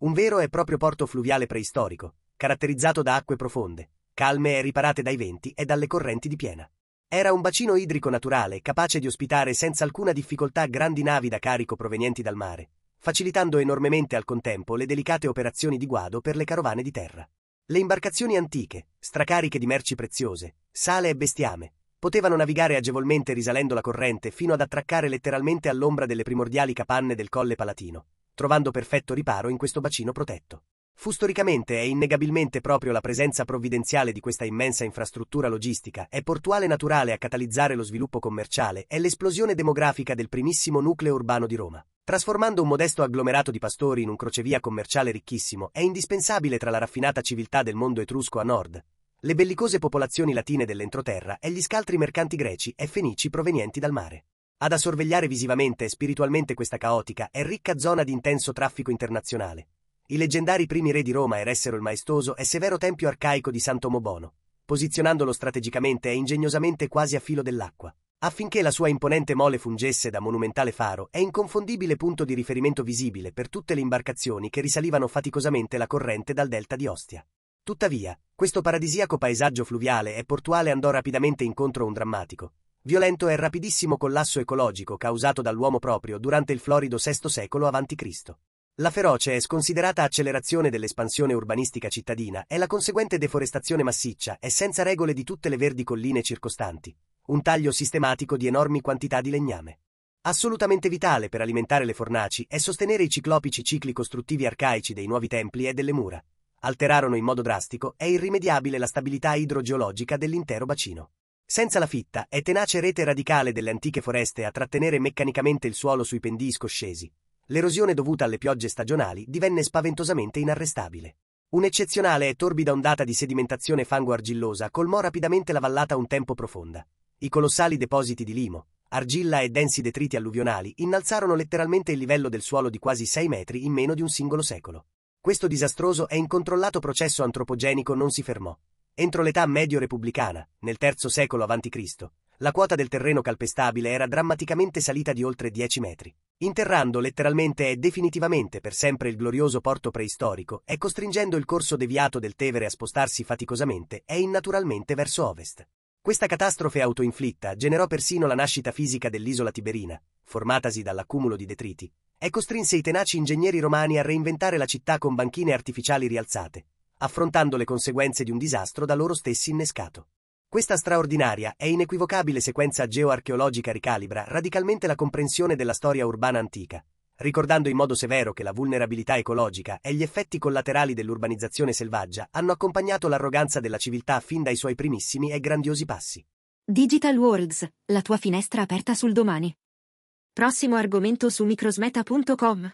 Un vero e proprio porto fluviale preistorico, caratterizzato da acque profonde, calme e riparate dai venti e dalle correnti di piena. Era un bacino idrico naturale capace di ospitare senza alcuna difficoltà grandi navi da carico provenienti dal mare, facilitando enormemente al contempo le delicate operazioni di guado per le carovane di terra. Le imbarcazioni antiche, stracariche di merci preziose, sale e bestiame, potevano navigare agevolmente risalendo la corrente fino ad attraccare letteralmente all'ombra delle primordiali capanne del Colle Palatino, trovando perfetto riparo in questo bacino protetto. Fu storicamente e innegabilmente proprio la presenza provvidenziale di questa immensa infrastruttura logistica e portuale naturale a catalizzare lo sviluppo commerciale e l'esplosione demografica del primissimo nucleo urbano di Roma, trasformando un modesto agglomerato di pastori in un crocevia commerciale ricchissimo e indispensabile tra la raffinata civiltà del mondo etrusco a nord, le bellicose popolazioni latine dell'entroterra e gli scaltri mercanti greci e fenici provenienti dal mare. Ad a sorvegliare visivamente e spiritualmente questa caotica e ricca zona di intenso traffico internazionale, i leggendari primi re di Roma eressero il maestoso e severo tempio arcaico di Sant'Omobono, posizionandolo strategicamente e ingegnosamente quasi a filo dell'acqua, affinché la sua imponente mole fungesse da monumentale faro e inconfondibile punto di riferimento visibile per tutte le imbarcazioni che risalivano faticosamente la corrente dal delta di Ostia. Tuttavia, questo paradisiaco paesaggio fluviale e portuale andò rapidamente incontro a un drammatico, violento e rapidissimo collasso ecologico causato dall'uomo proprio durante il florido sesto secolo avanti Cristo La feroce e sconsiderata accelerazione dell'espansione urbanistica cittadina e la conseguente deforestazione massiccia e senza regole di tutte le verdi colline circostanti, un taglio sistematico di enormi quantità di legname. Assolutamente vitale per alimentare le fornaci e sostenere i ciclopici cicli costruttivi arcaici dei nuovi templi e delle mura, alterarono in modo drastico e irrimediabile la stabilità idrogeologica dell'intero bacino. Senza la fitta e tenace rete radicale delle antiche foreste a trattenere meccanicamente il suolo sui pendii scoscesi, l'erosione dovuta alle piogge stagionali divenne spaventosamente inarrestabile. Un'eccezionale e torbida ondata di sedimentazione fango-argillosa colmò rapidamente la vallata un tempo profonda. I colossali depositi di limo, argilla e densi detriti alluvionali innalzarono letteralmente il livello del suolo di quasi sei metri in meno di un singolo secolo. Questo disastroso e incontrollato processo antropogenico non si fermò. Entro l'età medio-repubblicana, nel terzo secolo avanti Cristo, la quota del terreno calpestabile era drammaticamente salita di oltre dieci metri, interrando letteralmente e definitivamente per sempre il glorioso porto preistorico e costringendo il corso deviato del Tevere a spostarsi faticosamente e innaturalmente verso ovest. Questa catastrofe autoinflitta generò persino la nascita fisica dell'isola tiberina, formatasi dall'accumulo di detriti, e costrinse i tenaci ingegneri romani a reinventare la città con banchine artificiali rialzate, affrontando le conseguenze di un disastro da loro stessi innescato. Questa straordinaria e inequivocabile sequenza geoarcheologica ricalibra radicalmente la comprensione della storia urbana antica, ricordando in modo severo che la vulnerabilità ecologica e gli effetti collaterali dell'urbanizzazione selvaggia hanno accompagnato l'arroganza della civiltà fin dai suoi primissimi e grandiosi passi. Digital Worlds, la tua finestra aperta sul domani. Prossimo argomento su microsmeta punto com.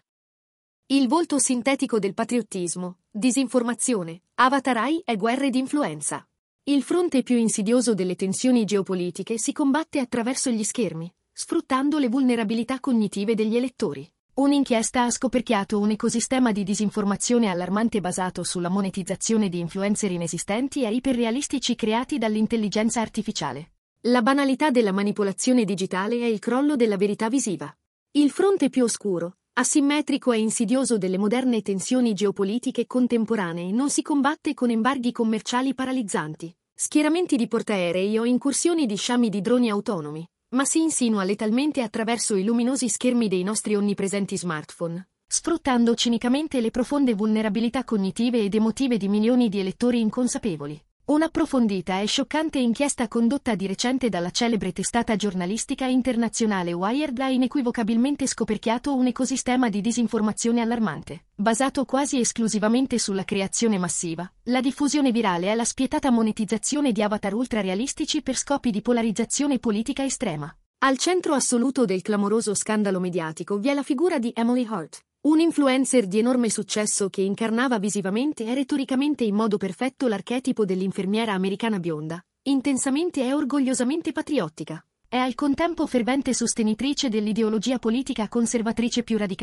Il volto sintetico del patriottismo, disinformazione, avatar A I e guerre di influenza. Il fronte più insidioso delle tensioni geopolitiche si combatte attraverso gli schermi, sfruttando le vulnerabilità cognitive degli elettori. Un'inchiesta ha scoperchiato un ecosistema di disinformazione allarmante basato sulla monetizzazione di influencer inesistenti e iperrealistici creati dall'intelligenza artificiale. La banalità della manipolazione digitale è il crollo della verità visiva. Il fronte più oscuro, asimmetrico e insidioso delle moderne tensioni geopolitiche contemporanee non si combatte con embarghi commerciali paralizzanti, schieramenti di portaerei o incursioni di sciami di droni autonomi, ma si insinua letalmente attraverso i luminosi schermi dei nostri onnipresenti smartphone, sfruttando cinicamente le profonde vulnerabilità cognitive ed emotive di milioni di elettori inconsapevoli. Un'approfondita e scioccante inchiesta condotta di recente dalla celebre testata giornalistica internazionale Wired ha inequivocabilmente scoperchiato un ecosistema di disinformazione allarmante, basato quasi esclusivamente sulla creazione massiva, la diffusione virale e la spietata monetizzazione di avatar ultrarealistici per scopi di polarizzazione politica estrema. Al centro assoluto del clamoroso scandalo mediatico vi è la figura di Emily Hart, un influencer di enorme successo che incarnava visivamente e retoricamente in modo perfetto l'archetipo dell'infermiera americana bionda, intensamente e orgogliosamente patriottica. È al contempo fervente sostenitrice dell'ideologia politica conservatrice più radicale,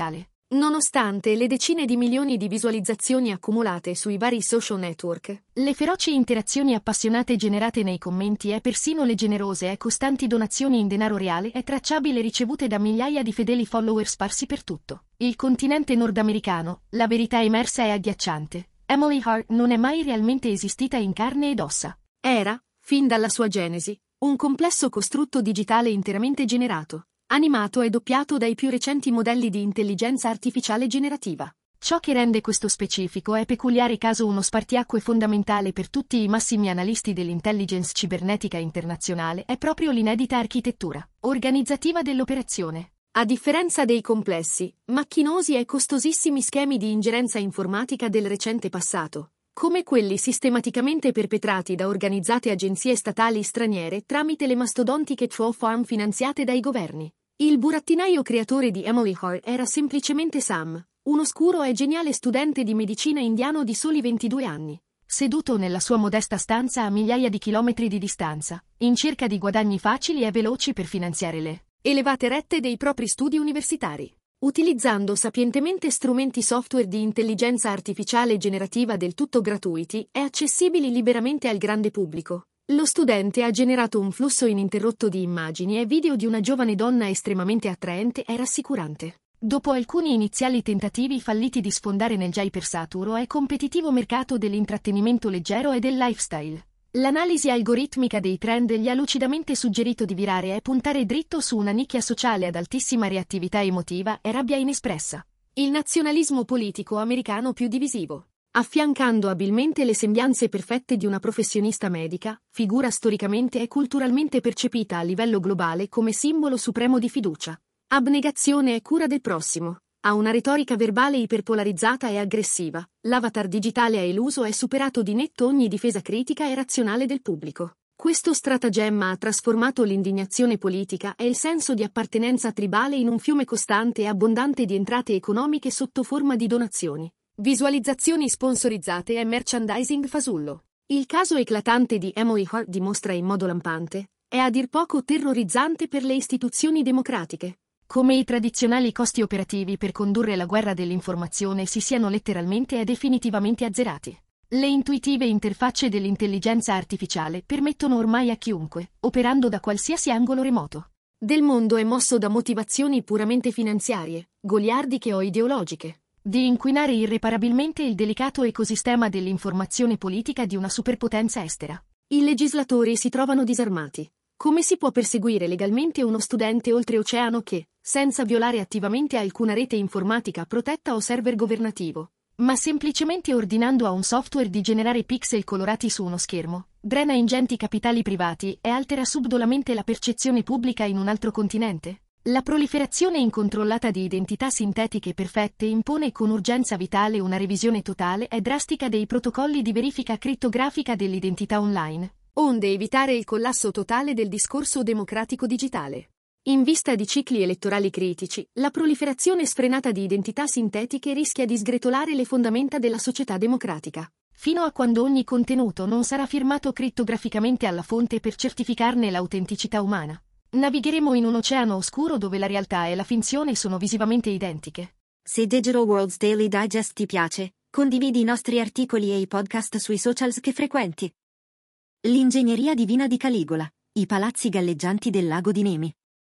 Nonostante le decine di milioni di visualizzazioni accumulate sui vari social network, le feroci interazioni appassionate generate nei commenti e persino le generose e costanti donazioni in denaro reale è tracciabile ricevute da migliaia di fedeli follower sparsi per tutto il continente nordamericano, la verità emersa è agghiacciante. Emily Hart non è mai realmente esistita in carne ed ossa. Era, fin dalla sua genesi, un complesso costrutto digitale interamente generato, animato e doppiato dai più recenti modelli di intelligenza artificiale generativa. Ciò che rende questo specifico e peculiare caso uno spartiacque fondamentale per tutti i massimi analisti dell'intelligence cibernetica internazionale è proprio l'inedita architettura organizzativa dell'operazione. A differenza dei complessi, macchinosi e costosissimi schemi di ingerenza informatica del recente passato, come quelli sistematicamente perpetrati da organizzate agenzie statali straniere tramite le mastodontiche troll farm finanziate dai governi, il burattinaio creatore di Emily Hart era semplicemente Sam, un oscuro e geniale studente di medicina indiano di soli ventidue anni, seduto nella sua modesta stanza a migliaia di chilometri di distanza, in cerca di guadagni facili e veloci per finanziare le elevate rette dei propri studi universitari. Utilizzando sapientemente strumenti software di intelligenza artificiale generativa del tutto gratuiti e accessibili liberamente al grande pubblico, lo studente ha generato un flusso ininterrotto di immagini e video di una giovane donna estremamente attraente e rassicurante. Dopo alcuni iniziali tentativi falliti di sfondare nel già ipersaturo e competitivo mercato dell'intrattenimento leggero e del lifestyle, l'analisi algoritmica dei trend gli ha lucidamente suggerito di virare e puntare dritto su una nicchia sociale ad altissima reattività emotiva e rabbia inespressa. Il nazionalismo politico americano più divisivo, affiancando abilmente le sembianze perfette di una professionista medica, figura storicamente e culturalmente percepita a livello globale come simbolo supremo di fiducia, abnegazione e cura del prossimo. Ha una retorica verbale iperpolarizzata e aggressiva, l'avatar digitale ha eluso e superato di netto ogni difesa critica e razionale del pubblico. Questo stratagemma ha trasformato l'indignazione politica e il senso di appartenenza tribale in un fiume costante e abbondante di entrate economiche sotto forma di donazioni, visualizzazioni sponsorizzate e merchandising fasullo. Il caso eclatante di Emily Hart dimostra in modo lampante, e a dir poco terrorizzante per le istituzioni democratiche, come i tradizionali costi operativi per condurre la guerra dell'informazione si siano letteralmente e definitivamente azzerati. Le intuitive interfacce dell'intelligenza artificiale permettono ormai a chiunque, operando da qualsiasi angolo remoto del mondo e mosso da motivazioni puramente finanziarie, goliardiche o ideologiche, di inquinare irreparabilmente il delicato ecosistema dell'informazione politica di una superpotenza estera. I legislatori si trovano disarmati. Come si può perseguire legalmente uno studente oltreoceano che, senza violare attivamente alcuna rete informatica protetta o server governativo, ma semplicemente ordinando a un software di generare pixel colorati su uno schermo, drena ingenti capitali privati e altera subdolamente la percezione pubblica in un altro continente? La proliferazione incontrollata di identità sintetiche perfette impone con urgenza vitale una revisione totale e drastica dei protocolli di verifica crittografica dell'identità online, onde evitare il collasso totale del discorso democratico digitale. In vista di cicli elettorali critici, la proliferazione sfrenata di identità sintetiche rischia di sgretolare le fondamenta della società democratica, fino a quando ogni contenuto non sarà firmato crittograficamente alla fonte per certificarne l'autenticità umana. Navigheremo in un oceano oscuro dove la realtà e la finzione sono visivamente identiche. Se Digital Worlds Daily Digest ti piace, condividi i nostri articoli e i podcast sui socials che frequenti. L'ingegneria divina di Caligola, i palazzi galleggianti del lago di Nemi.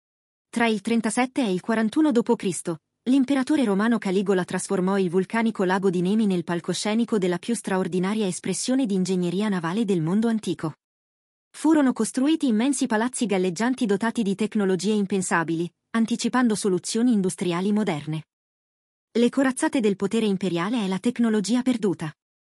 Tra il trentasette e il quarantuno dopo Cristo, l'imperatore romano Caligola trasformò il vulcanico lago di Nemi nel palcoscenico della più straordinaria espressione di ingegneria navale del mondo antico. Furono costruiti immensi palazzi galleggianti dotati di tecnologie impensabili, anticipando soluzioni industriali moderne. Le corazzate del potere imperiale e la tecnologia perduta.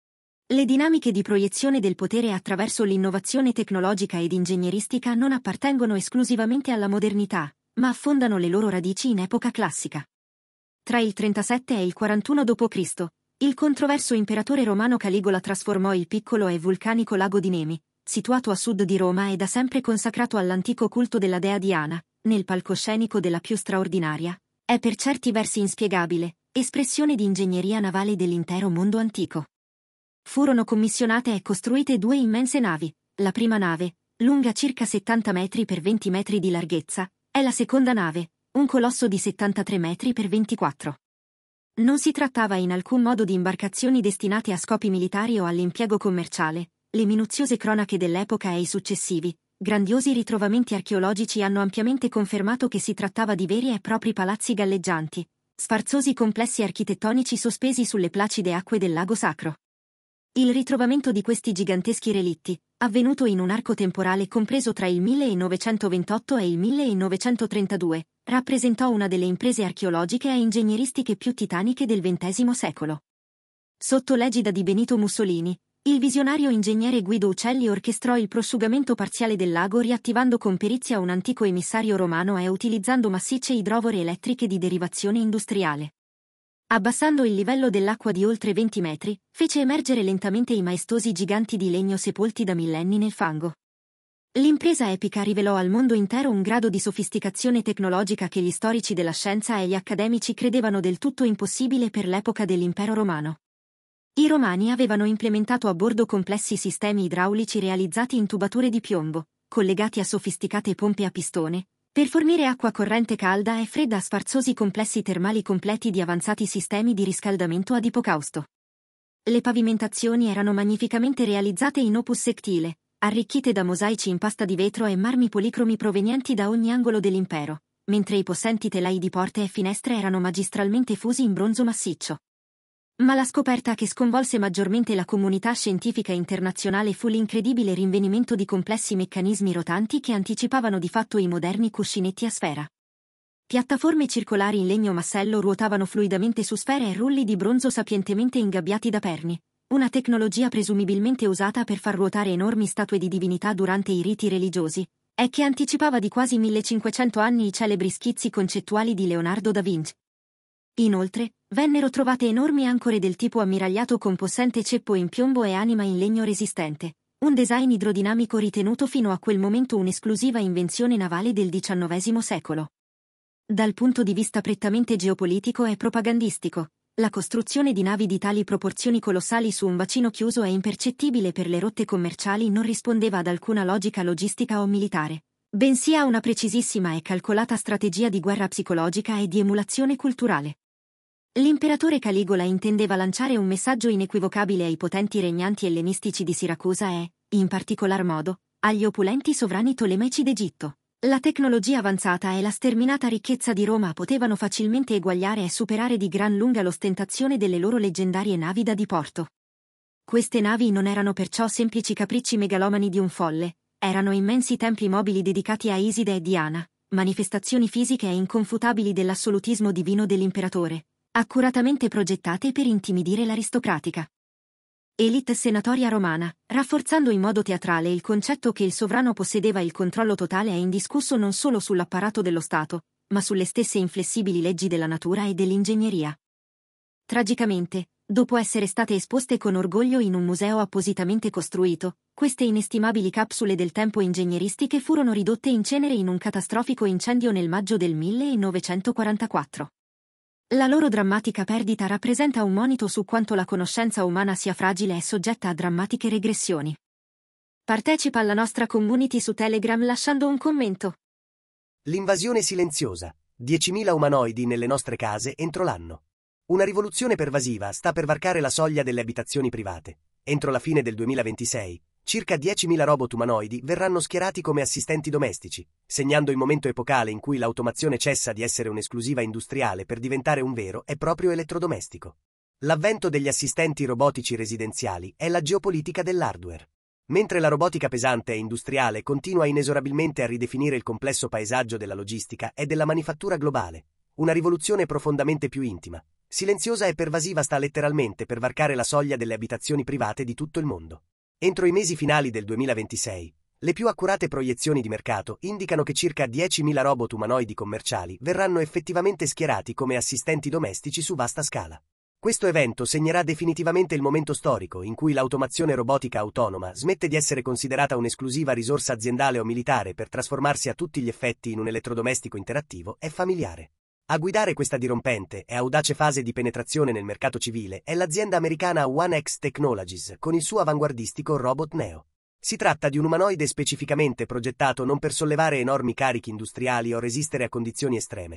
Le dinamiche di proiezione del potere attraverso l'innovazione tecnologica ed ingegneristica non appartengono esclusivamente alla modernità, ma affondano le loro radici in epoca classica. Tra il trentasette e il quarantuno dopo Cristo, il controverso imperatore romano Caligola trasformò il piccolo e vulcanico lago di Nemi, situato a sud di Roma e da sempre consacrato all'antico culto della dea Diana, nel palcoscenico della più straordinaria, è per certi versi inspiegabile, espressione di ingegneria navale dell'intero mondo antico. Furono commissionate e costruite due immense navi. La prima nave, lunga circa settanta metri per venti metri di larghezza, è la seconda nave, un colosso di settantatré metri per ventiquattro. Non si trattava in alcun modo di imbarcazioni destinate a scopi militari o all'impiego commerciale. Le minuziose cronache dell'epoca e i successivi, grandiosi ritrovamenti archeologici hanno ampiamente confermato che si trattava di veri e propri palazzi galleggianti, sfarzosi complessi architettonici sospesi sulle placide acque del lago Sacro. Il ritrovamento di questi giganteschi relitti, avvenuto in un arco temporale compreso tra il millenovecentoventotto e il millenovecentotrentadue, rappresentò una delle imprese archeologiche e ingegneristiche più titaniche del ventesimo secolo. Sotto l'egida di Benito Mussolini, il visionario ingegnere Guido Uccelli orchestrò il prosciugamento parziale del lago riattivando con perizia un antico emissario romano e utilizzando massicce idrovore elettriche di derivazione industriale. Abbassando il livello dell'acqua di oltre venti metri, fece emergere lentamente i maestosi giganti di legno sepolti da millenni nel fango. L'impresa epica rivelò al mondo intero un grado di sofisticazione tecnologica che gli storici della scienza e gli accademici credevano del tutto impossibile per l'epoca dell'impero romano. I romani avevano implementato a bordo complessi sistemi idraulici realizzati in tubature di piombo, collegati a sofisticate pompe a pistone, per fornire acqua corrente calda e fredda a sfarzosi complessi termali completi di avanzati sistemi di riscaldamento ad ipocausto. Le pavimentazioni erano magnificamente realizzate in opus sectile, arricchite da mosaici in pasta di vetro e marmi policromi provenienti da ogni angolo dell'impero, mentre i possenti telai di porte e finestre erano magistralmente fusi in bronzo massiccio. Ma la scoperta che sconvolse maggiormente la comunità scientifica internazionale fu l'incredibile rinvenimento di complessi meccanismi rotanti che anticipavano di fatto i moderni cuscinetti a sfera. Piattaforme circolari in legno massello ruotavano fluidamente su sfere e rulli di bronzo sapientemente ingabbiati da perni, una tecnologia presumibilmente usata per far ruotare enormi statue di divinità durante i riti religiosi, e che anticipava di quasi millecinquecento anni i celebri schizzi concettuali di Leonardo da Vinci. Inoltre, vennero trovate enormi ancore del tipo ammiragliato con possente ceppo in piombo e anima in legno resistente, un design idrodinamico ritenuto fino a quel momento un'esclusiva invenzione navale del diciannovesimo secolo. Dal punto di vista prettamente geopolitico e propagandistico, la costruzione di navi di tali proporzioni colossali su un bacino chiuso e impercettibile per le rotte commerciali non rispondeva ad alcuna logica logistica o militare, bensì a una precisissima e calcolata strategia di guerra psicologica e di emulazione culturale. L'imperatore Caligola intendeva lanciare un messaggio inequivocabile ai potenti regnanti ellenistici di Siracusa e, in particolar modo, agli opulenti sovrani tolemaici d'Egitto. La tecnologia avanzata e la sterminata ricchezza di Roma potevano facilmente eguagliare e superare di gran lunga l'ostentazione delle loro leggendarie navi da diporto. Queste navi non erano perciò semplici capricci megalomani di un folle, erano immensi templi mobili dedicati a Iside e Diana, manifestazioni fisiche e inconfutabili dell'assolutismo divino dell'imperatore, accuratamente progettate per intimidire l'aristocratica elite senatoria romana, rafforzando in modo teatrale il concetto che il sovrano possedeva il controllo totale e indiscusso non solo sull'apparato dello Stato, ma sulle stesse inflessibili leggi della natura e dell'ingegneria. Tragicamente, dopo essere state esposte con orgoglio in un museo appositamente costruito, queste inestimabili capsule del tempo ingegneristiche furono ridotte in cenere in un catastrofico incendio nel maggio del millenovecentoquarantaquattro. La loro drammatica perdita rappresenta un monito su quanto la conoscenza umana sia fragile e soggetta a drammatiche regressioni. Partecipa alla nostra community su Telegram lasciando un commento. L'invasione silenziosa. diecimila umanoidi nelle nostre case entro l'anno. Una rivoluzione pervasiva sta per varcare la soglia delle abitazioni private. Entro la fine del duemilaventisei, circa diecimila robot umanoidi verranno schierati come assistenti domestici, segnando il momento epocale in cui l'automazione cessa di essere un'esclusiva industriale per diventare un vero e proprio elettrodomestico. L'avvento degli assistenti robotici residenziali è la geopolitica dell'hardware. Mentre la robotica pesante e industriale continua inesorabilmente a ridefinire il complesso paesaggio della logistica e della manifattura globale, una rivoluzione profondamente più intima, silenziosa e pervasiva sta letteralmente per varcare la soglia delle abitazioni private di tutto il mondo. Entro i mesi finali del duemilaventisei, le più accurate proiezioni di mercato indicano che circa diecimila robot umanoidi commerciali verranno effettivamente schierati come assistenti domestici su vasta scala. Questo evento segnerà definitivamente il momento storico in cui l'automazione robotica autonoma smette di essere considerata un'esclusiva risorsa aziendale o militare per trasformarsi a tutti gli effetti in un elettrodomestico interattivo e familiare. A guidare questa dirompente e audace fase di penetrazione nel mercato civile è l'azienda americana One X Technologies con il suo avanguardistico Robot Neo. Si tratta di un umanoide specificamente progettato non per sollevare enormi carichi industriali o resistere a condizioni estreme,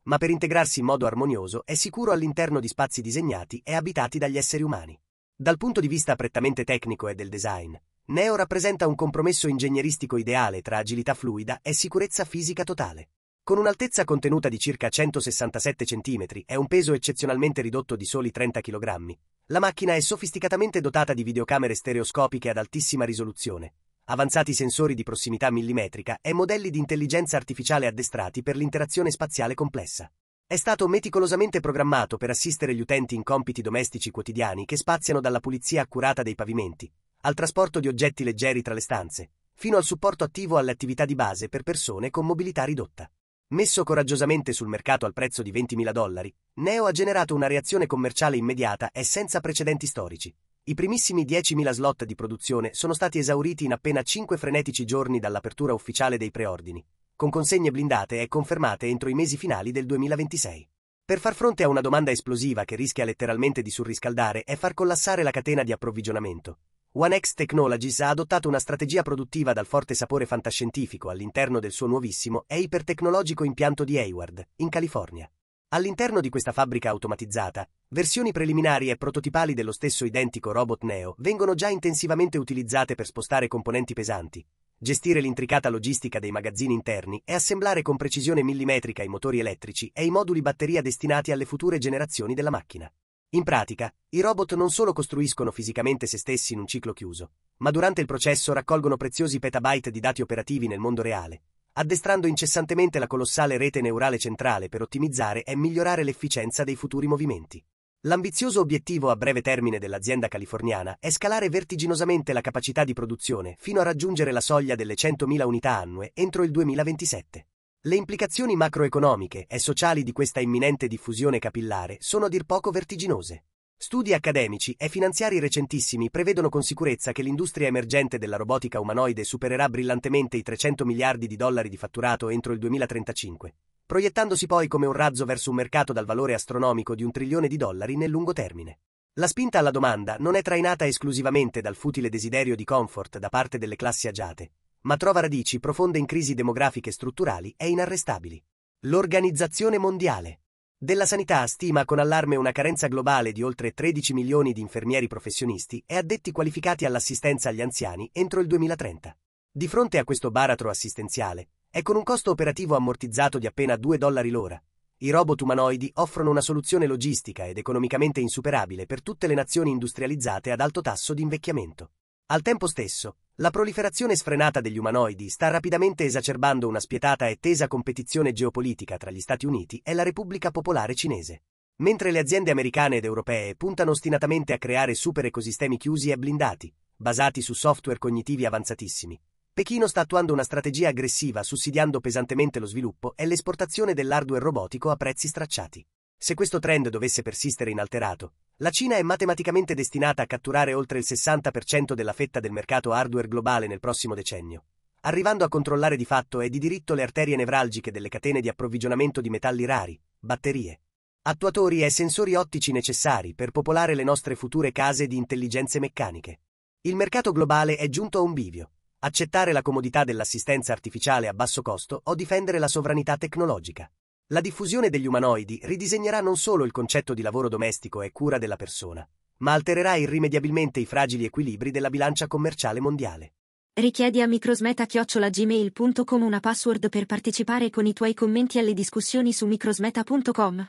ma per integrarsi in modo armonioso è sicuro all'interno di spazi disegnati e abitati dagli esseri umani. Dal punto di vista prettamente tecnico e del design, Neo rappresenta un compromesso ingegneristico ideale tra agilità fluida e sicurezza fisica totale. Con un'altezza contenuta di circa centosessantasette centimetri e un peso eccezionalmente ridotto di soli trenta chilogrammi, la macchina è sofisticatamente dotata di videocamere stereoscopiche ad altissima risoluzione, avanzati sensori di prossimità millimetrica e modelli di intelligenza artificiale addestrati per l'interazione spaziale complessa. È stato meticolosamente programmato per assistere gli utenti in compiti domestici quotidiani che spaziano dalla pulizia accurata dei pavimenti, al trasporto di oggetti leggeri tra le stanze, fino al supporto attivo alle attività di base per persone con mobilità ridotta. Messo coraggiosamente sul mercato al prezzo di ventimila dollari, Neo ha generato una reazione commerciale immediata e senza precedenti storici. I primissimi diecimila slot di produzione sono stati esauriti in appena cinque frenetici giorni dall'apertura ufficiale dei preordini, con consegne blindate e confermate entro i mesi finali del duemilaventisei. Per far fronte a una domanda esplosiva che rischia letteralmente di surriscaldare e far collassare la catena di approvvigionamento, One X Technologies ha adottato una strategia produttiva dal forte sapore fantascientifico all'interno del suo nuovissimo e ipertecnologico impianto di Hayward, in California. All'interno di questa fabbrica automatizzata, versioni preliminari e prototipali dello stesso identico robot Neo vengono già intensivamente utilizzate per spostare componenti pesanti, gestire l'intricata logistica dei magazzini interni e assemblare con precisione millimetrica i motori elettrici e i moduli batteria destinati alle future generazioni della macchina. In pratica, i robot non solo costruiscono fisicamente se stessi in un ciclo chiuso, ma durante il processo raccolgono preziosi petabyte di dati operativi nel mondo reale, addestrando incessantemente la colossale rete neurale centrale per ottimizzare e migliorare l'efficienza dei futuri movimenti. L'ambizioso obiettivo a breve termine dell'azienda californiana è scalare vertiginosamente la capacità di produzione fino a raggiungere la soglia delle centomila unità annue entro il duemilaventisette. Le implicazioni macroeconomiche e sociali di questa imminente diffusione capillare sono a dir poco vertiginose. Studi accademici e finanziari recentissimi prevedono con sicurezza che l'industria emergente della robotica umanoide supererà brillantemente i trecento miliardi di dollari di fatturato entro il duemilatrentacinque, proiettandosi poi come un razzo verso un mercato dal valore astronomico di un trilione di dollari nel lungo termine. La spinta alla domanda non è trainata esclusivamente dal futile desiderio di comfort da parte delle classi agiate, ma trova radici profonde in crisi demografiche strutturali e inarrestabili. L'Organizzazione Mondiale della Sanità stima con allarme una carenza globale di oltre tredici milioni di infermieri professionisti e addetti qualificati all'assistenza agli anziani entro il duemilatrenta. Di fronte a questo baratro assistenziale, e con un costo operativo ammortizzato di appena due dollari l'ora, i robot umanoidi offrono una soluzione logistica ed economicamente insuperabile per tutte le nazioni industrializzate ad alto tasso di invecchiamento. Al tempo stesso, la proliferazione sfrenata degli umanoidi sta rapidamente esacerbando una spietata e tesa competizione geopolitica tra gli Stati Uniti e la Repubblica Popolare Cinese. Mentre le aziende americane ed europee puntano ostinatamente a creare super ecosistemi chiusi e blindati, basati su software cognitivi avanzatissimi, Pechino sta attuando una strategia aggressiva sussidiando pesantemente lo sviluppo e l'esportazione dell'hardware robotico a prezzi stracciati. Se questo trend dovesse persistere inalterato, la Cina è matematicamente destinata a catturare oltre il sessanta per cento della fetta del mercato hardware globale nel prossimo decennio, arrivando a controllare di fatto e di diritto le arterie nevralgiche delle catene di approvvigionamento di metalli rari, batterie, attuatori e sensori ottici necessari per popolare le nostre future case di intelligenze meccaniche. Il mercato globale è giunto a un bivio: accettare la comodità dell'assistenza artificiale a basso costo o difendere la sovranità tecnologica. La diffusione degli umanoidi ridisegnerà non solo il concetto di lavoro domestico e cura della persona, ma altererà irrimediabilmente i fragili equilibri della bilancia commerciale mondiale. Richiedi a microsmeta chiocciola gmail punto com una password per partecipare con i tuoi commenti alle discussioni su microsmeta punto com.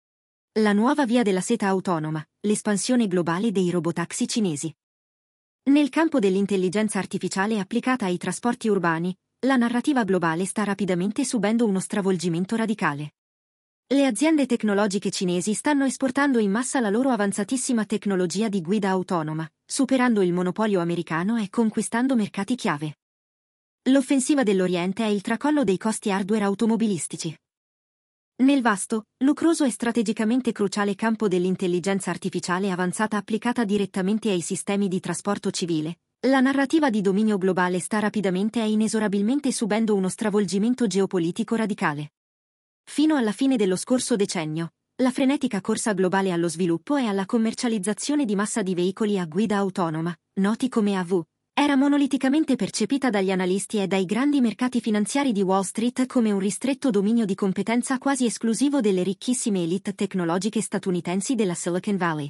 La nuova via della seta autonoma, l'espansione globale dei robotaxi cinesi. Nel campo dell'intelligenza artificiale applicata ai trasporti urbani, la narrativa globale sta rapidamente subendo uno stravolgimento radicale. Le aziende tecnologiche cinesi stanno esportando in massa la loro avanzatissima tecnologia di guida autonoma, superando il monopolio americano e conquistando mercati chiave. L'offensiva dell'Oriente è il tracollo dei costi hardware automobilistici. Nel vasto, lucroso e strategicamente cruciale campo dell'intelligenza artificiale avanzata applicata direttamente ai sistemi di trasporto civile, la narrativa di dominio globale sta rapidamente e inesorabilmente subendo uno stravolgimento geopolitico radicale. Fino alla fine dello scorso decennio, la frenetica corsa globale allo sviluppo e alla commercializzazione di massa di veicoli a guida autonoma, noti come A V, Era monoliticamente percepita dagli analisti e dai grandi mercati finanziari di Wall Street come un ristretto dominio di competenza quasi esclusivo delle ricchissime elite tecnologiche statunitensi della Silicon Valley.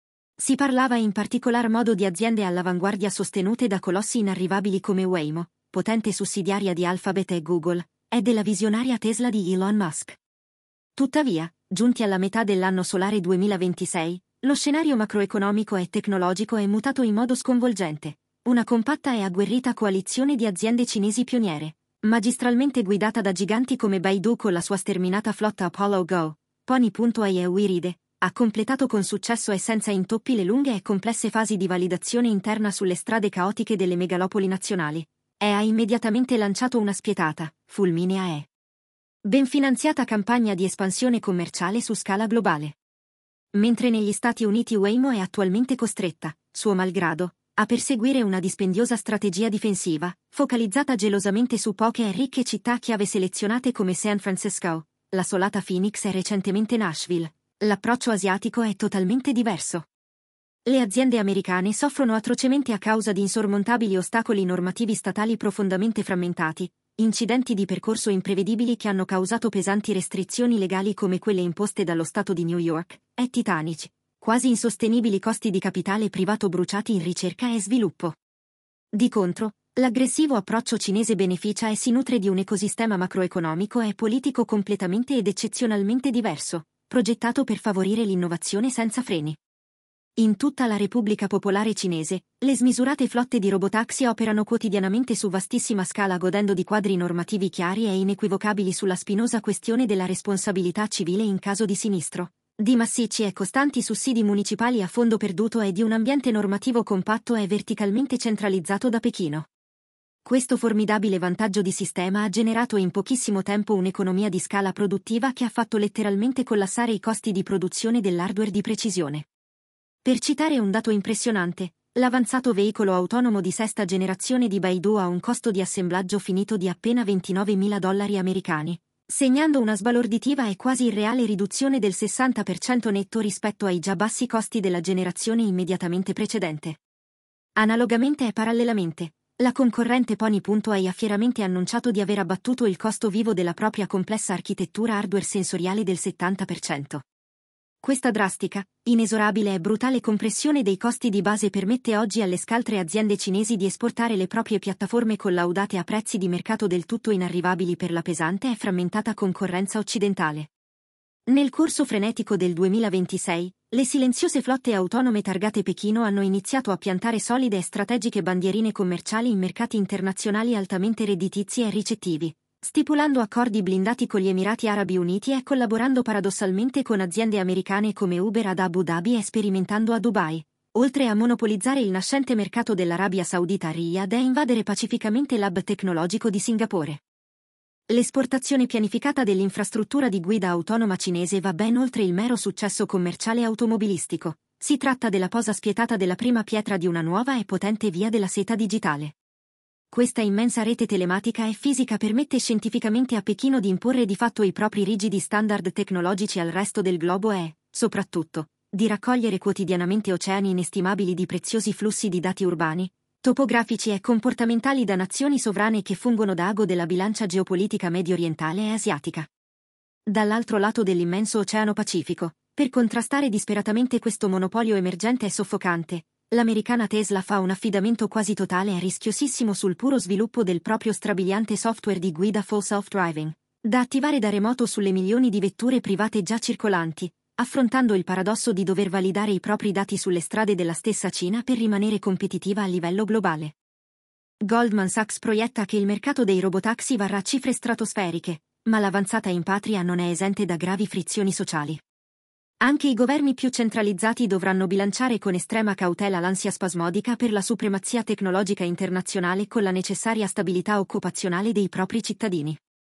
Si parlava in particolar modo di aziende all'avanguardia sostenute da colossi inarrivabili come Waymo, potente sussidiaria di Alphabet e Google, e della visionaria Tesla di Elon Musk. Tuttavia, giunti alla metà dell'anno solare duemilaventisei, lo scenario macroeconomico e tecnologico è mutato in modo sconvolgente. Una compatta e agguerrita coalizione di aziende cinesi pioniere, magistralmente guidata da giganti come Baidu con la sua sterminata flotta Apollo Go, Pony.ai e Wiride, ha completato con successo e senza intoppi le lunghe e complesse fasi di validazione interna sulle strade caotiche delle megalopoli nazionali, e ha immediatamente lanciato una spietata, fulminea e ben finanziata campagna di espansione commerciale su scala globale. Mentre negli Stati Uniti Waymo è attualmente costretta, suo malgrado, a perseguire una dispendiosa strategia difensiva, focalizzata gelosamente su poche e ricche città chiave selezionate come San Francisco, l'assolata Phoenix e recentemente Nashville, l'approccio asiatico è totalmente diverso. Le aziende americane soffrono atrocemente a causa di insormontabili ostacoli normativi statali profondamente frammentati, incidenti di percorso imprevedibili che hanno causato pesanti restrizioni legali come quelle imposte dallo Stato di New York, e titanici, quasi insostenibili costi di capitale privato bruciati in ricerca e sviluppo. Di contro, l'aggressivo approccio cinese beneficia e si nutre di un ecosistema macroeconomico e politico completamente ed eccezionalmente diverso, progettato per favorire l'innovazione senza freni. In tutta la Repubblica Popolare Cinese, le smisurate flotte di robotaxi operano quotidianamente su vastissima scala godendo di quadri normativi chiari e inequivocabili sulla spinosa questione della responsabilità civile in caso di sinistro, di massicci e costanti sussidi municipali a fondo perduto e di un ambiente normativo compatto e verticalmente centralizzato da Pechino. Questo formidabile vantaggio di sistema ha generato in pochissimo tempo un'economia di scala produttiva che ha fatto letteralmente collassare i costi di produzione dell'hardware di precisione. Per citare un dato impressionante, l'avanzato veicolo autonomo di sesta generazione di Baidu ha un costo di assemblaggio finito di appena ventinovemila dollari americani, segnando una sbalorditiva e quasi irreale riduzione del sessanta per cento netto rispetto ai già bassi costi della generazione immediatamente precedente. Analogamente e parallelamente, la concorrente Pony.ai ha fieramente annunciato di aver abbattuto il costo vivo della propria complessa architettura hardware sensoriale del settanta per cento. Questa drastica, inesorabile e brutale compressione dei costi di base permette oggi alle scaltre aziende cinesi di esportare le proprie piattaforme collaudate a prezzi di mercato del tutto inarrivabili per la pesante e frammentata concorrenza occidentale. Nel corso frenetico del duemilaventisei, le silenziose flotte autonome targate Pechino hanno iniziato a piantare solide e strategiche bandierine commerciali in mercati internazionali altamente redditizi e ricettivi, stipulando accordi blindati con gli Emirati Arabi Uniti e collaborando paradossalmente con aziende americane come Uber ad Abu Dhabi e sperimentando a Dubai, oltre a monopolizzare il nascente mercato dell'Arabia Saudita a Riyadh e invadere pacificamente l'hub tecnologico di Singapore. L'esportazione pianificata dell'infrastruttura di guida autonoma cinese va ben oltre il mero successo commerciale automobilistico. Si tratta della posa spietata della prima pietra di una nuova e potente via della seta digitale. Questa immensa rete telematica e fisica permette scientificamente a Pechino di imporre di fatto i propri rigidi standard tecnologici al resto del globo e, soprattutto, di raccogliere quotidianamente oceani inestimabili di preziosi flussi di dati urbani, topografici e comportamentali da nazioni sovrane che fungono da ago della bilancia geopolitica medio-orientale e asiatica. Dall'altro lato dell'immenso Oceano Pacifico, per contrastare disperatamente questo monopolio emergente e soffocante, l'americana Tesla fa un affidamento quasi totale e rischiosissimo sul puro sviluppo del proprio strabiliante software di guida full self-driving, da attivare da remoto sulle milioni di vetture private già circolanti, affrontando il paradosso di dover validare i propri dati sulle strade della stessa Cina per rimanere competitiva a livello globale. Goldman Sachs proietta che il mercato dei robotaxi varrà cifre stratosferiche, ma l'avanzata in patria non è esente da gravi frizioni sociali. Anche i governi più centralizzati dovranno bilanciare con estrema cautela l'ansia spasmodica per la supremazia tecnologica internazionale con la necessaria stabilità occupazionale dei propri cittadini.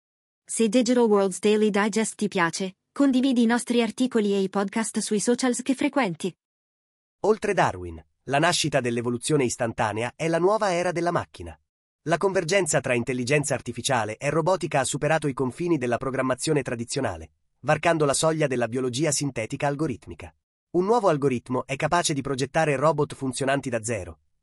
Se Digital World's Daily Digest ti piace, condividi i nostri articoli e i podcast sui socials che frequenti. Oltre Darwin, la nascita dell'evoluzione istantanea è la nuova era della macchina. La convergenza tra intelligenza artificiale e robotica ha superato i confini della programmazione tradizionale, varcando la soglia della biologia sintetica algoritmica. Un nuovo algoritmo è capace di progettare robot funzionanti da zero,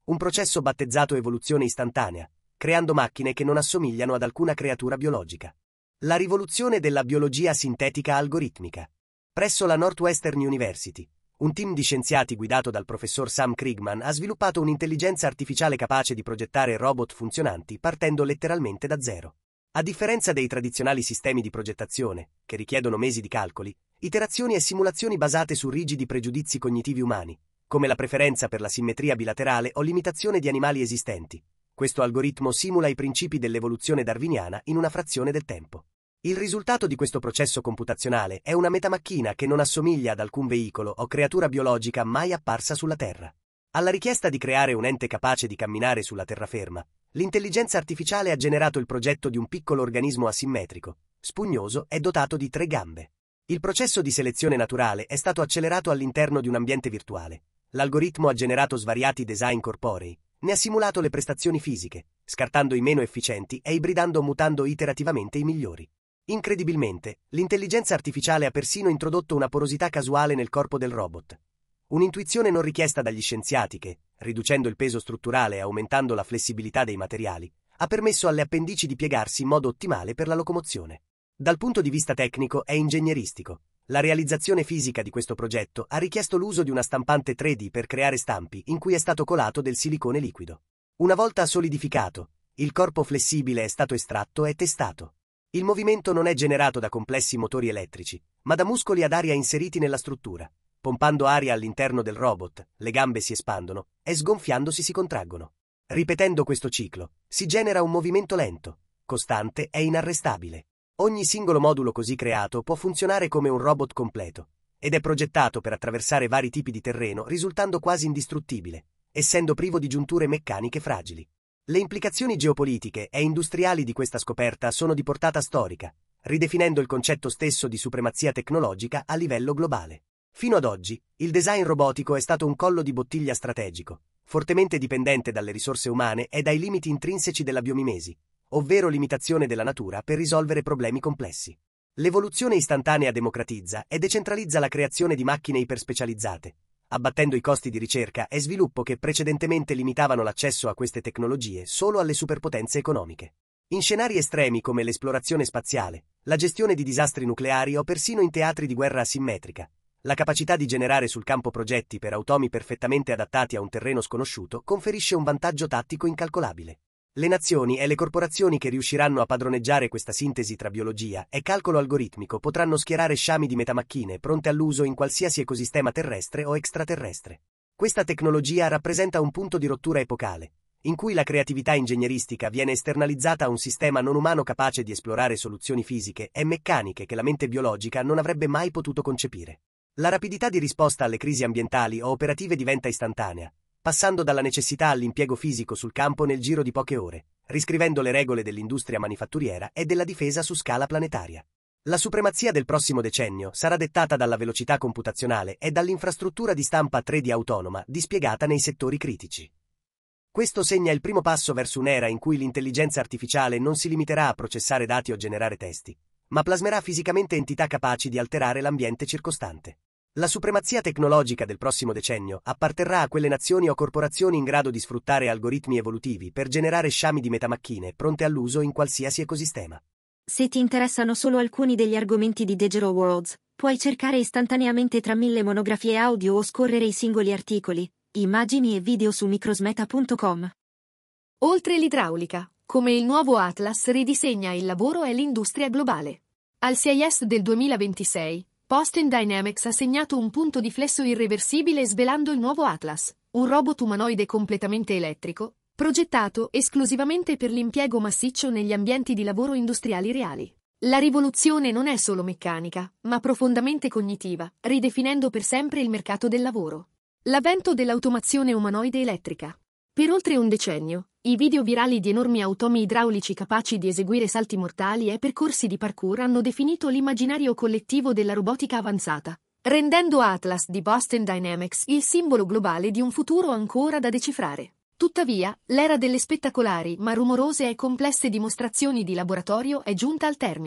un processo battezzato evoluzione istantanea, creando macchine che non assomigliano ad alcuna creatura biologica. La rivoluzione della biologia sintetica algoritmica. Presso la Northwestern University, un team di scienziati guidato dal professor Sam Krigman ha sviluppato un'intelligenza artificiale capace di progettare robot funzionanti partendo letteralmente da zero. A differenza dei tradizionali sistemi di progettazione, che richiedono mesi di calcoli, iterazioni e simulazioni basate su rigidi pregiudizi cognitivi umani, come la preferenza per la simmetria bilaterale o l'imitazione di animali esistenti, questo algoritmo simula i principi dell'evoluzione darwiniana in una frazione del tempo. Il risultato di questo processo computazionale è una metamacchina che non assomiglia ad alcun veicolo o creatura biologica mai apparsa sulla Terra. Alla richiesta di creare un ente capace di camminare sulla terraferma, l'intelligenza artificiale ha generato il progetto di un piccolo organismo asimmetrico, spugnoso e dotato di tre gambe. Il processo di selezione naturale è stato accelerato all'interno di un ambiente virtuale. L'algoritmo ha generato svariati design corporei, ne ha simulato le prestazioni fisiche, scartando i meno efficienti e ibridando o mutando iterativamente i migliori. Incredibilmente, l'intelligenza artificiale ha persino introdotto una porosità casuale nel corpo del robot. Un'intuizione non richiesta dagli scienziati che, riducendo il peso strutturale e aumentando la flessibilità dei materiali, ha permesso alle appendici di piegarsi in modo ottimale per la locomozione. Dal punto di vista tecnico e ingegneristico, la realizzazione fisica di questo progetto ha richiesto l'uso di una stampante tre D per creare stampi in cui è stato colato del silicone liquido. Una volta solidificato, il corpo flessibile è stato estratto e testato. Il movimento non è generato da complessi motori elettrici, ma da muscoli ad aria inseriti nella struttura. Pompando aria all'interno del robot, le gambe si espandono e sgonfiandosi si contraggono. Ripetendo questo ciclo, si genera un movimento lento, costante e inarrestabile. Ogni singolo modulo così creato può funzionare come un robot completo, ed è progettato per attraversare vari tipi di terreno, risultando quasi indistruttibile, essendo privo di giunture meccaniche fragili. Le implicazioni geopolitiche e industriali di questa scoperta sono di portata storica, ridefinendo il concetto stesso di supremazia tecnologica a livello globale. Fino ad oggi, il design robotico è stato un collo di bottiglia strategico, fortemente dipendente dalle risorse umane e dai limiti intrinseci della biomimesi, ovvero limitazione della natura per risolvere problemi complessi. L'evoluzione istantanea democratizza e decentralizza la creazione di macchine iperspecializzate, abbattendo i costi di ricerca e sviluppo che precedentemente limitavano l'accesso a queste tecnologie solo alle superpotenze economiche. In scenari estremi come l'esplorazione spaziale, la gestione di disastri nucleari o persino in teatri di guerra asimmetrica, la capacità di generare sul campo progetti per automi perfettamente adattati a un terreno sconosciuto conferisce un vantaggio tattico incalcolabile. Le nazioni e le corporazioni che riusciranno a padroneggiare questa sintesi tra biologia e calcolo algoritmico potranno schierare sciami di metamacchine pronte all'uso in qualsiasi ecosistema terrestre o extraterrestre. Questa tecnologia rappresenta un punto di rottura epocale, in cui la creatività ingegneristica viene esternalizzata a un sistema non umano capace di esplorare soluzioni fisiche e meccaniche che la mente biologica non avrebbe mai potuto concepire. La rapidità di risposta alle crisi ambientali o operative diventa istantanea, passando dalla necessità all'impiego fisico sul campo nel giro di poche ore, riscrivendo le regole dell'industria manifatturiera e della difesa su scala planetaria. La supremazia del prossimo decennio sarà dettata dalla velocità computazionale e dall'infrastruttura di stampa tre D autonoma dispiegata nei settori critici. Questo segna il primo passo verso un'era in cui l'intelligenza artificiale non si limiterà a processare dati o generare testi, ma plasmerà fisicamente entità capaci di alterare l'ambiente circostante. La supremazia tecnologica del prossimo decennio apparterrà a quelle nazioni o corporazioni in grado di sfruttare algoritmi evolutivi per generare sciami di metamacchine pronte all'uso in qualsiasi ecosistema. Se ti interessano solo alcuni degli argomenti di Digital Worlds, puoi cercare istantaneamente tra mille monografie audio o scorrere i singoli articoli, immagini e video su microsmeta punto com. Oltre l'idraulica, come il nuovo Atlas ridisegna il lavoro e l'industria globale. Al C I S del duemilaventisei, Boston Dynamics ha segnato un punto di flesso irreversibile svelando il nuovo Atlas, un robot umanoide completamente elettrico, progettato esclusivamente per l'impiego massiccio negli ambienti di lavoro industriali reali. La rivoluzione non è solo meccanica, ma profondamente cognitiva, ridefinendo per sempre il mercato del lavoro. L'avvento dell'automazione umanoide elettrica. Per oltre un decennio, i video virali di enormi automi idraulici capaci di eseguire salti mortali e percorsi di parkour hanno definito l'immaginario collettivo della robotica avanzata, rendendo Atlas di Boston Dynamics il simbolo globale di un futuro ancora da decifrare. Tuttavia, l'era delle spettacolari ma rumorose e complesse dimostrazioni di laboratorio è giunta al termine.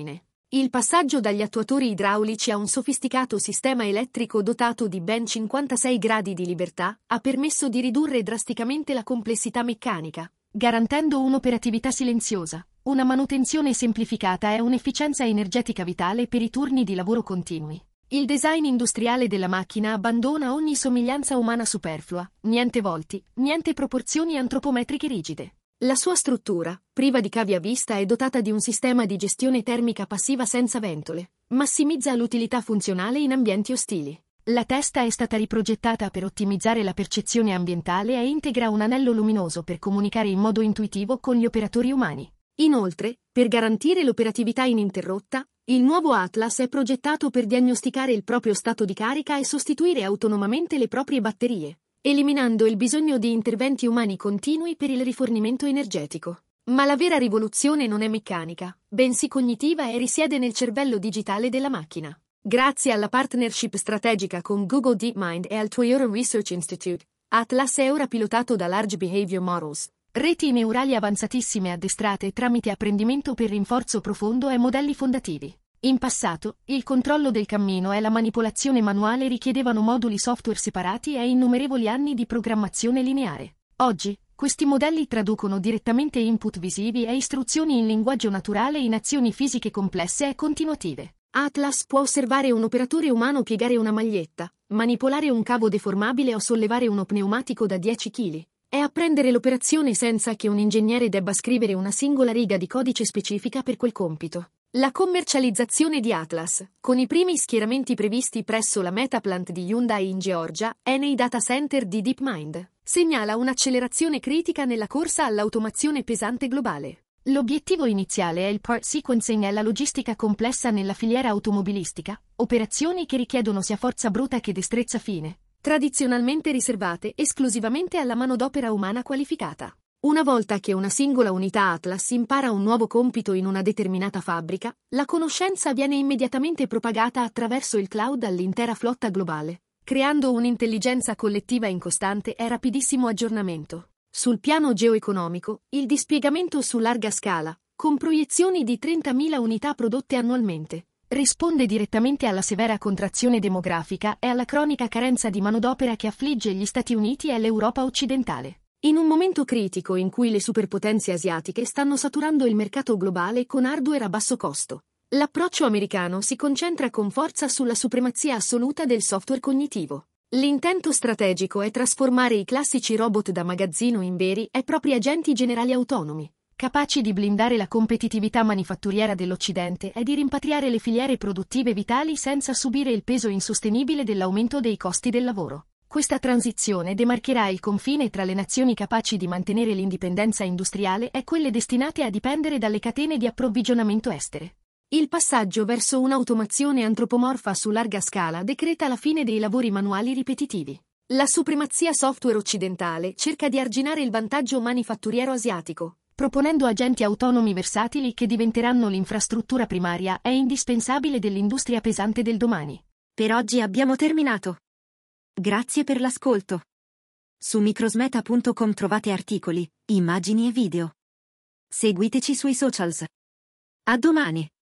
Il passaggio dagli attuatori idraulici a un sofisticato sistema elettrico dotato di ben cinquantasei gradi di libertà ha permesso di ridurre drasticamente la complessità meccanica, garantendo un'operatività silenziosa, una manutenzione semplificata e un'efficienza energetica vitale per i turni di lavoro continui. Il design industriale della macchina abbandona ogni somiglianza umana superflua, niente volti, niente proporzioni antropometriche rigide. La sua struttura, priva di cavi a vista e dotata di un sistema di gestione termica passiva senza ventole, massimizza l'utilità funzionale in ambienti ostili. La testa è stata riprogettata per ottimizzare la percezione ambientale e integra un anello luminoso per comunicare in modo intuitivo con gli operatori umani. Inoltre, per garantire l'operatività ininterrotta, il nuovo Atlas è progettato per diagnosticare il proprio stato di carica e sostituire autonomamente le proprie batterie, eliminando il bisogno di interventi umani continui per il rifornimento energetico. Ma la vera rivoluzione non è meccanica, bensì cognitiva e risiede nel cervello digitale della macchina. Grazie alla partnership strategica con Google DeepMind e al Toyota Research Institute, Atlas è ora pilotato da Large Behavior Models, reti neurali avanzatissime addestrate tramite apprendimento per rinforzo profondo e modelli fondativi. In passato, il controllo del cammino e la manipolazione manuale richiedevano moduli software separati e innumerevoli anni di programmazione lineare. Oggi, questi modelli traducono direttamente input visivi e istruzioni in linguaggio naturale in azioni fisiche complesse e continuative. Atlas può osservare un operatore umano piegare una maglietta, manipolare un cavo deformabile o sollevare uno pneumatico da dieci chili, e apprendere l'operazione senza che un ingegnere debba scrivere una singola riga di codice specifica per quel compito. La commercializzazione di Atlas, con i primi schieramenti previsti presso la Metaplant di Hyundai in Georgia e nei data center di DeepMind, segnala un'accelerazione critica nella corsa all'automazione pesante globale. L'obiettivo iniziale è il part sequencing e la logistica complessa nella filiera automobilistica, operazioni che richiedono sia forza bruta che destrezza fine, tradizionalmente riservate esclusivamente alla manodopera umana qualificata. Una volta che una singola unità Atlas impara un nuovo compito in una determinata fabbrica, la conoscenza viene immediatamente propagata attraverso il cloud all'intera flotta globale, creando un'intelligenza collettiva in costante e rapidissimo aggiornamento. Sul piano geoeconomico, il dispiegamento su larga scala, con proiezioni di trentamila unità prodotte annualmente, risponde direttamente alla severa contrazione demografica e alla cronica carenza di manodopera che affligge gli Stati Uniti e l'Europa occidentale. In un momento critico in cui le superpotenze asiatiche stanno saturando il mercato globale con hardware a basso costo, l'approccio americano si concentra con forza sulla supremazia assoluta del software cognitivo. L'intento strategico è trasformare i classici robot da magazzino in veri e propri agenti generali autonomi, capaci di blindare la competitività manifatturiera dell'Occidente e di rimpatriare le filiere produttive vitali senza subire il peso insostenibile dell'aumento dei costi del lavoro. Questa transizione demarcherà il confine tra le nazioni capaci di mantenere l'indipendenza industriale e quelle destinate a dipendere dalle catene di approvvigionamento estere. Il passaggio verso un'automazione antropomorfa su larga scala decreta la fine dei lavori manuali ripetitivi. La supremazia software occidentale cerca di arginare il vantaggio manifatturiero asiatico, proponendo agenti autonomi versatili che diventeranno l'infrastruttura primaria e indispensabile dell'industria pesante del domani. Per oggi abbiamo terminato. Grazie per l'ascolto. Su microsmeta punto com trovate articoli, immagini e video. Seguiteci sui socials. A domani!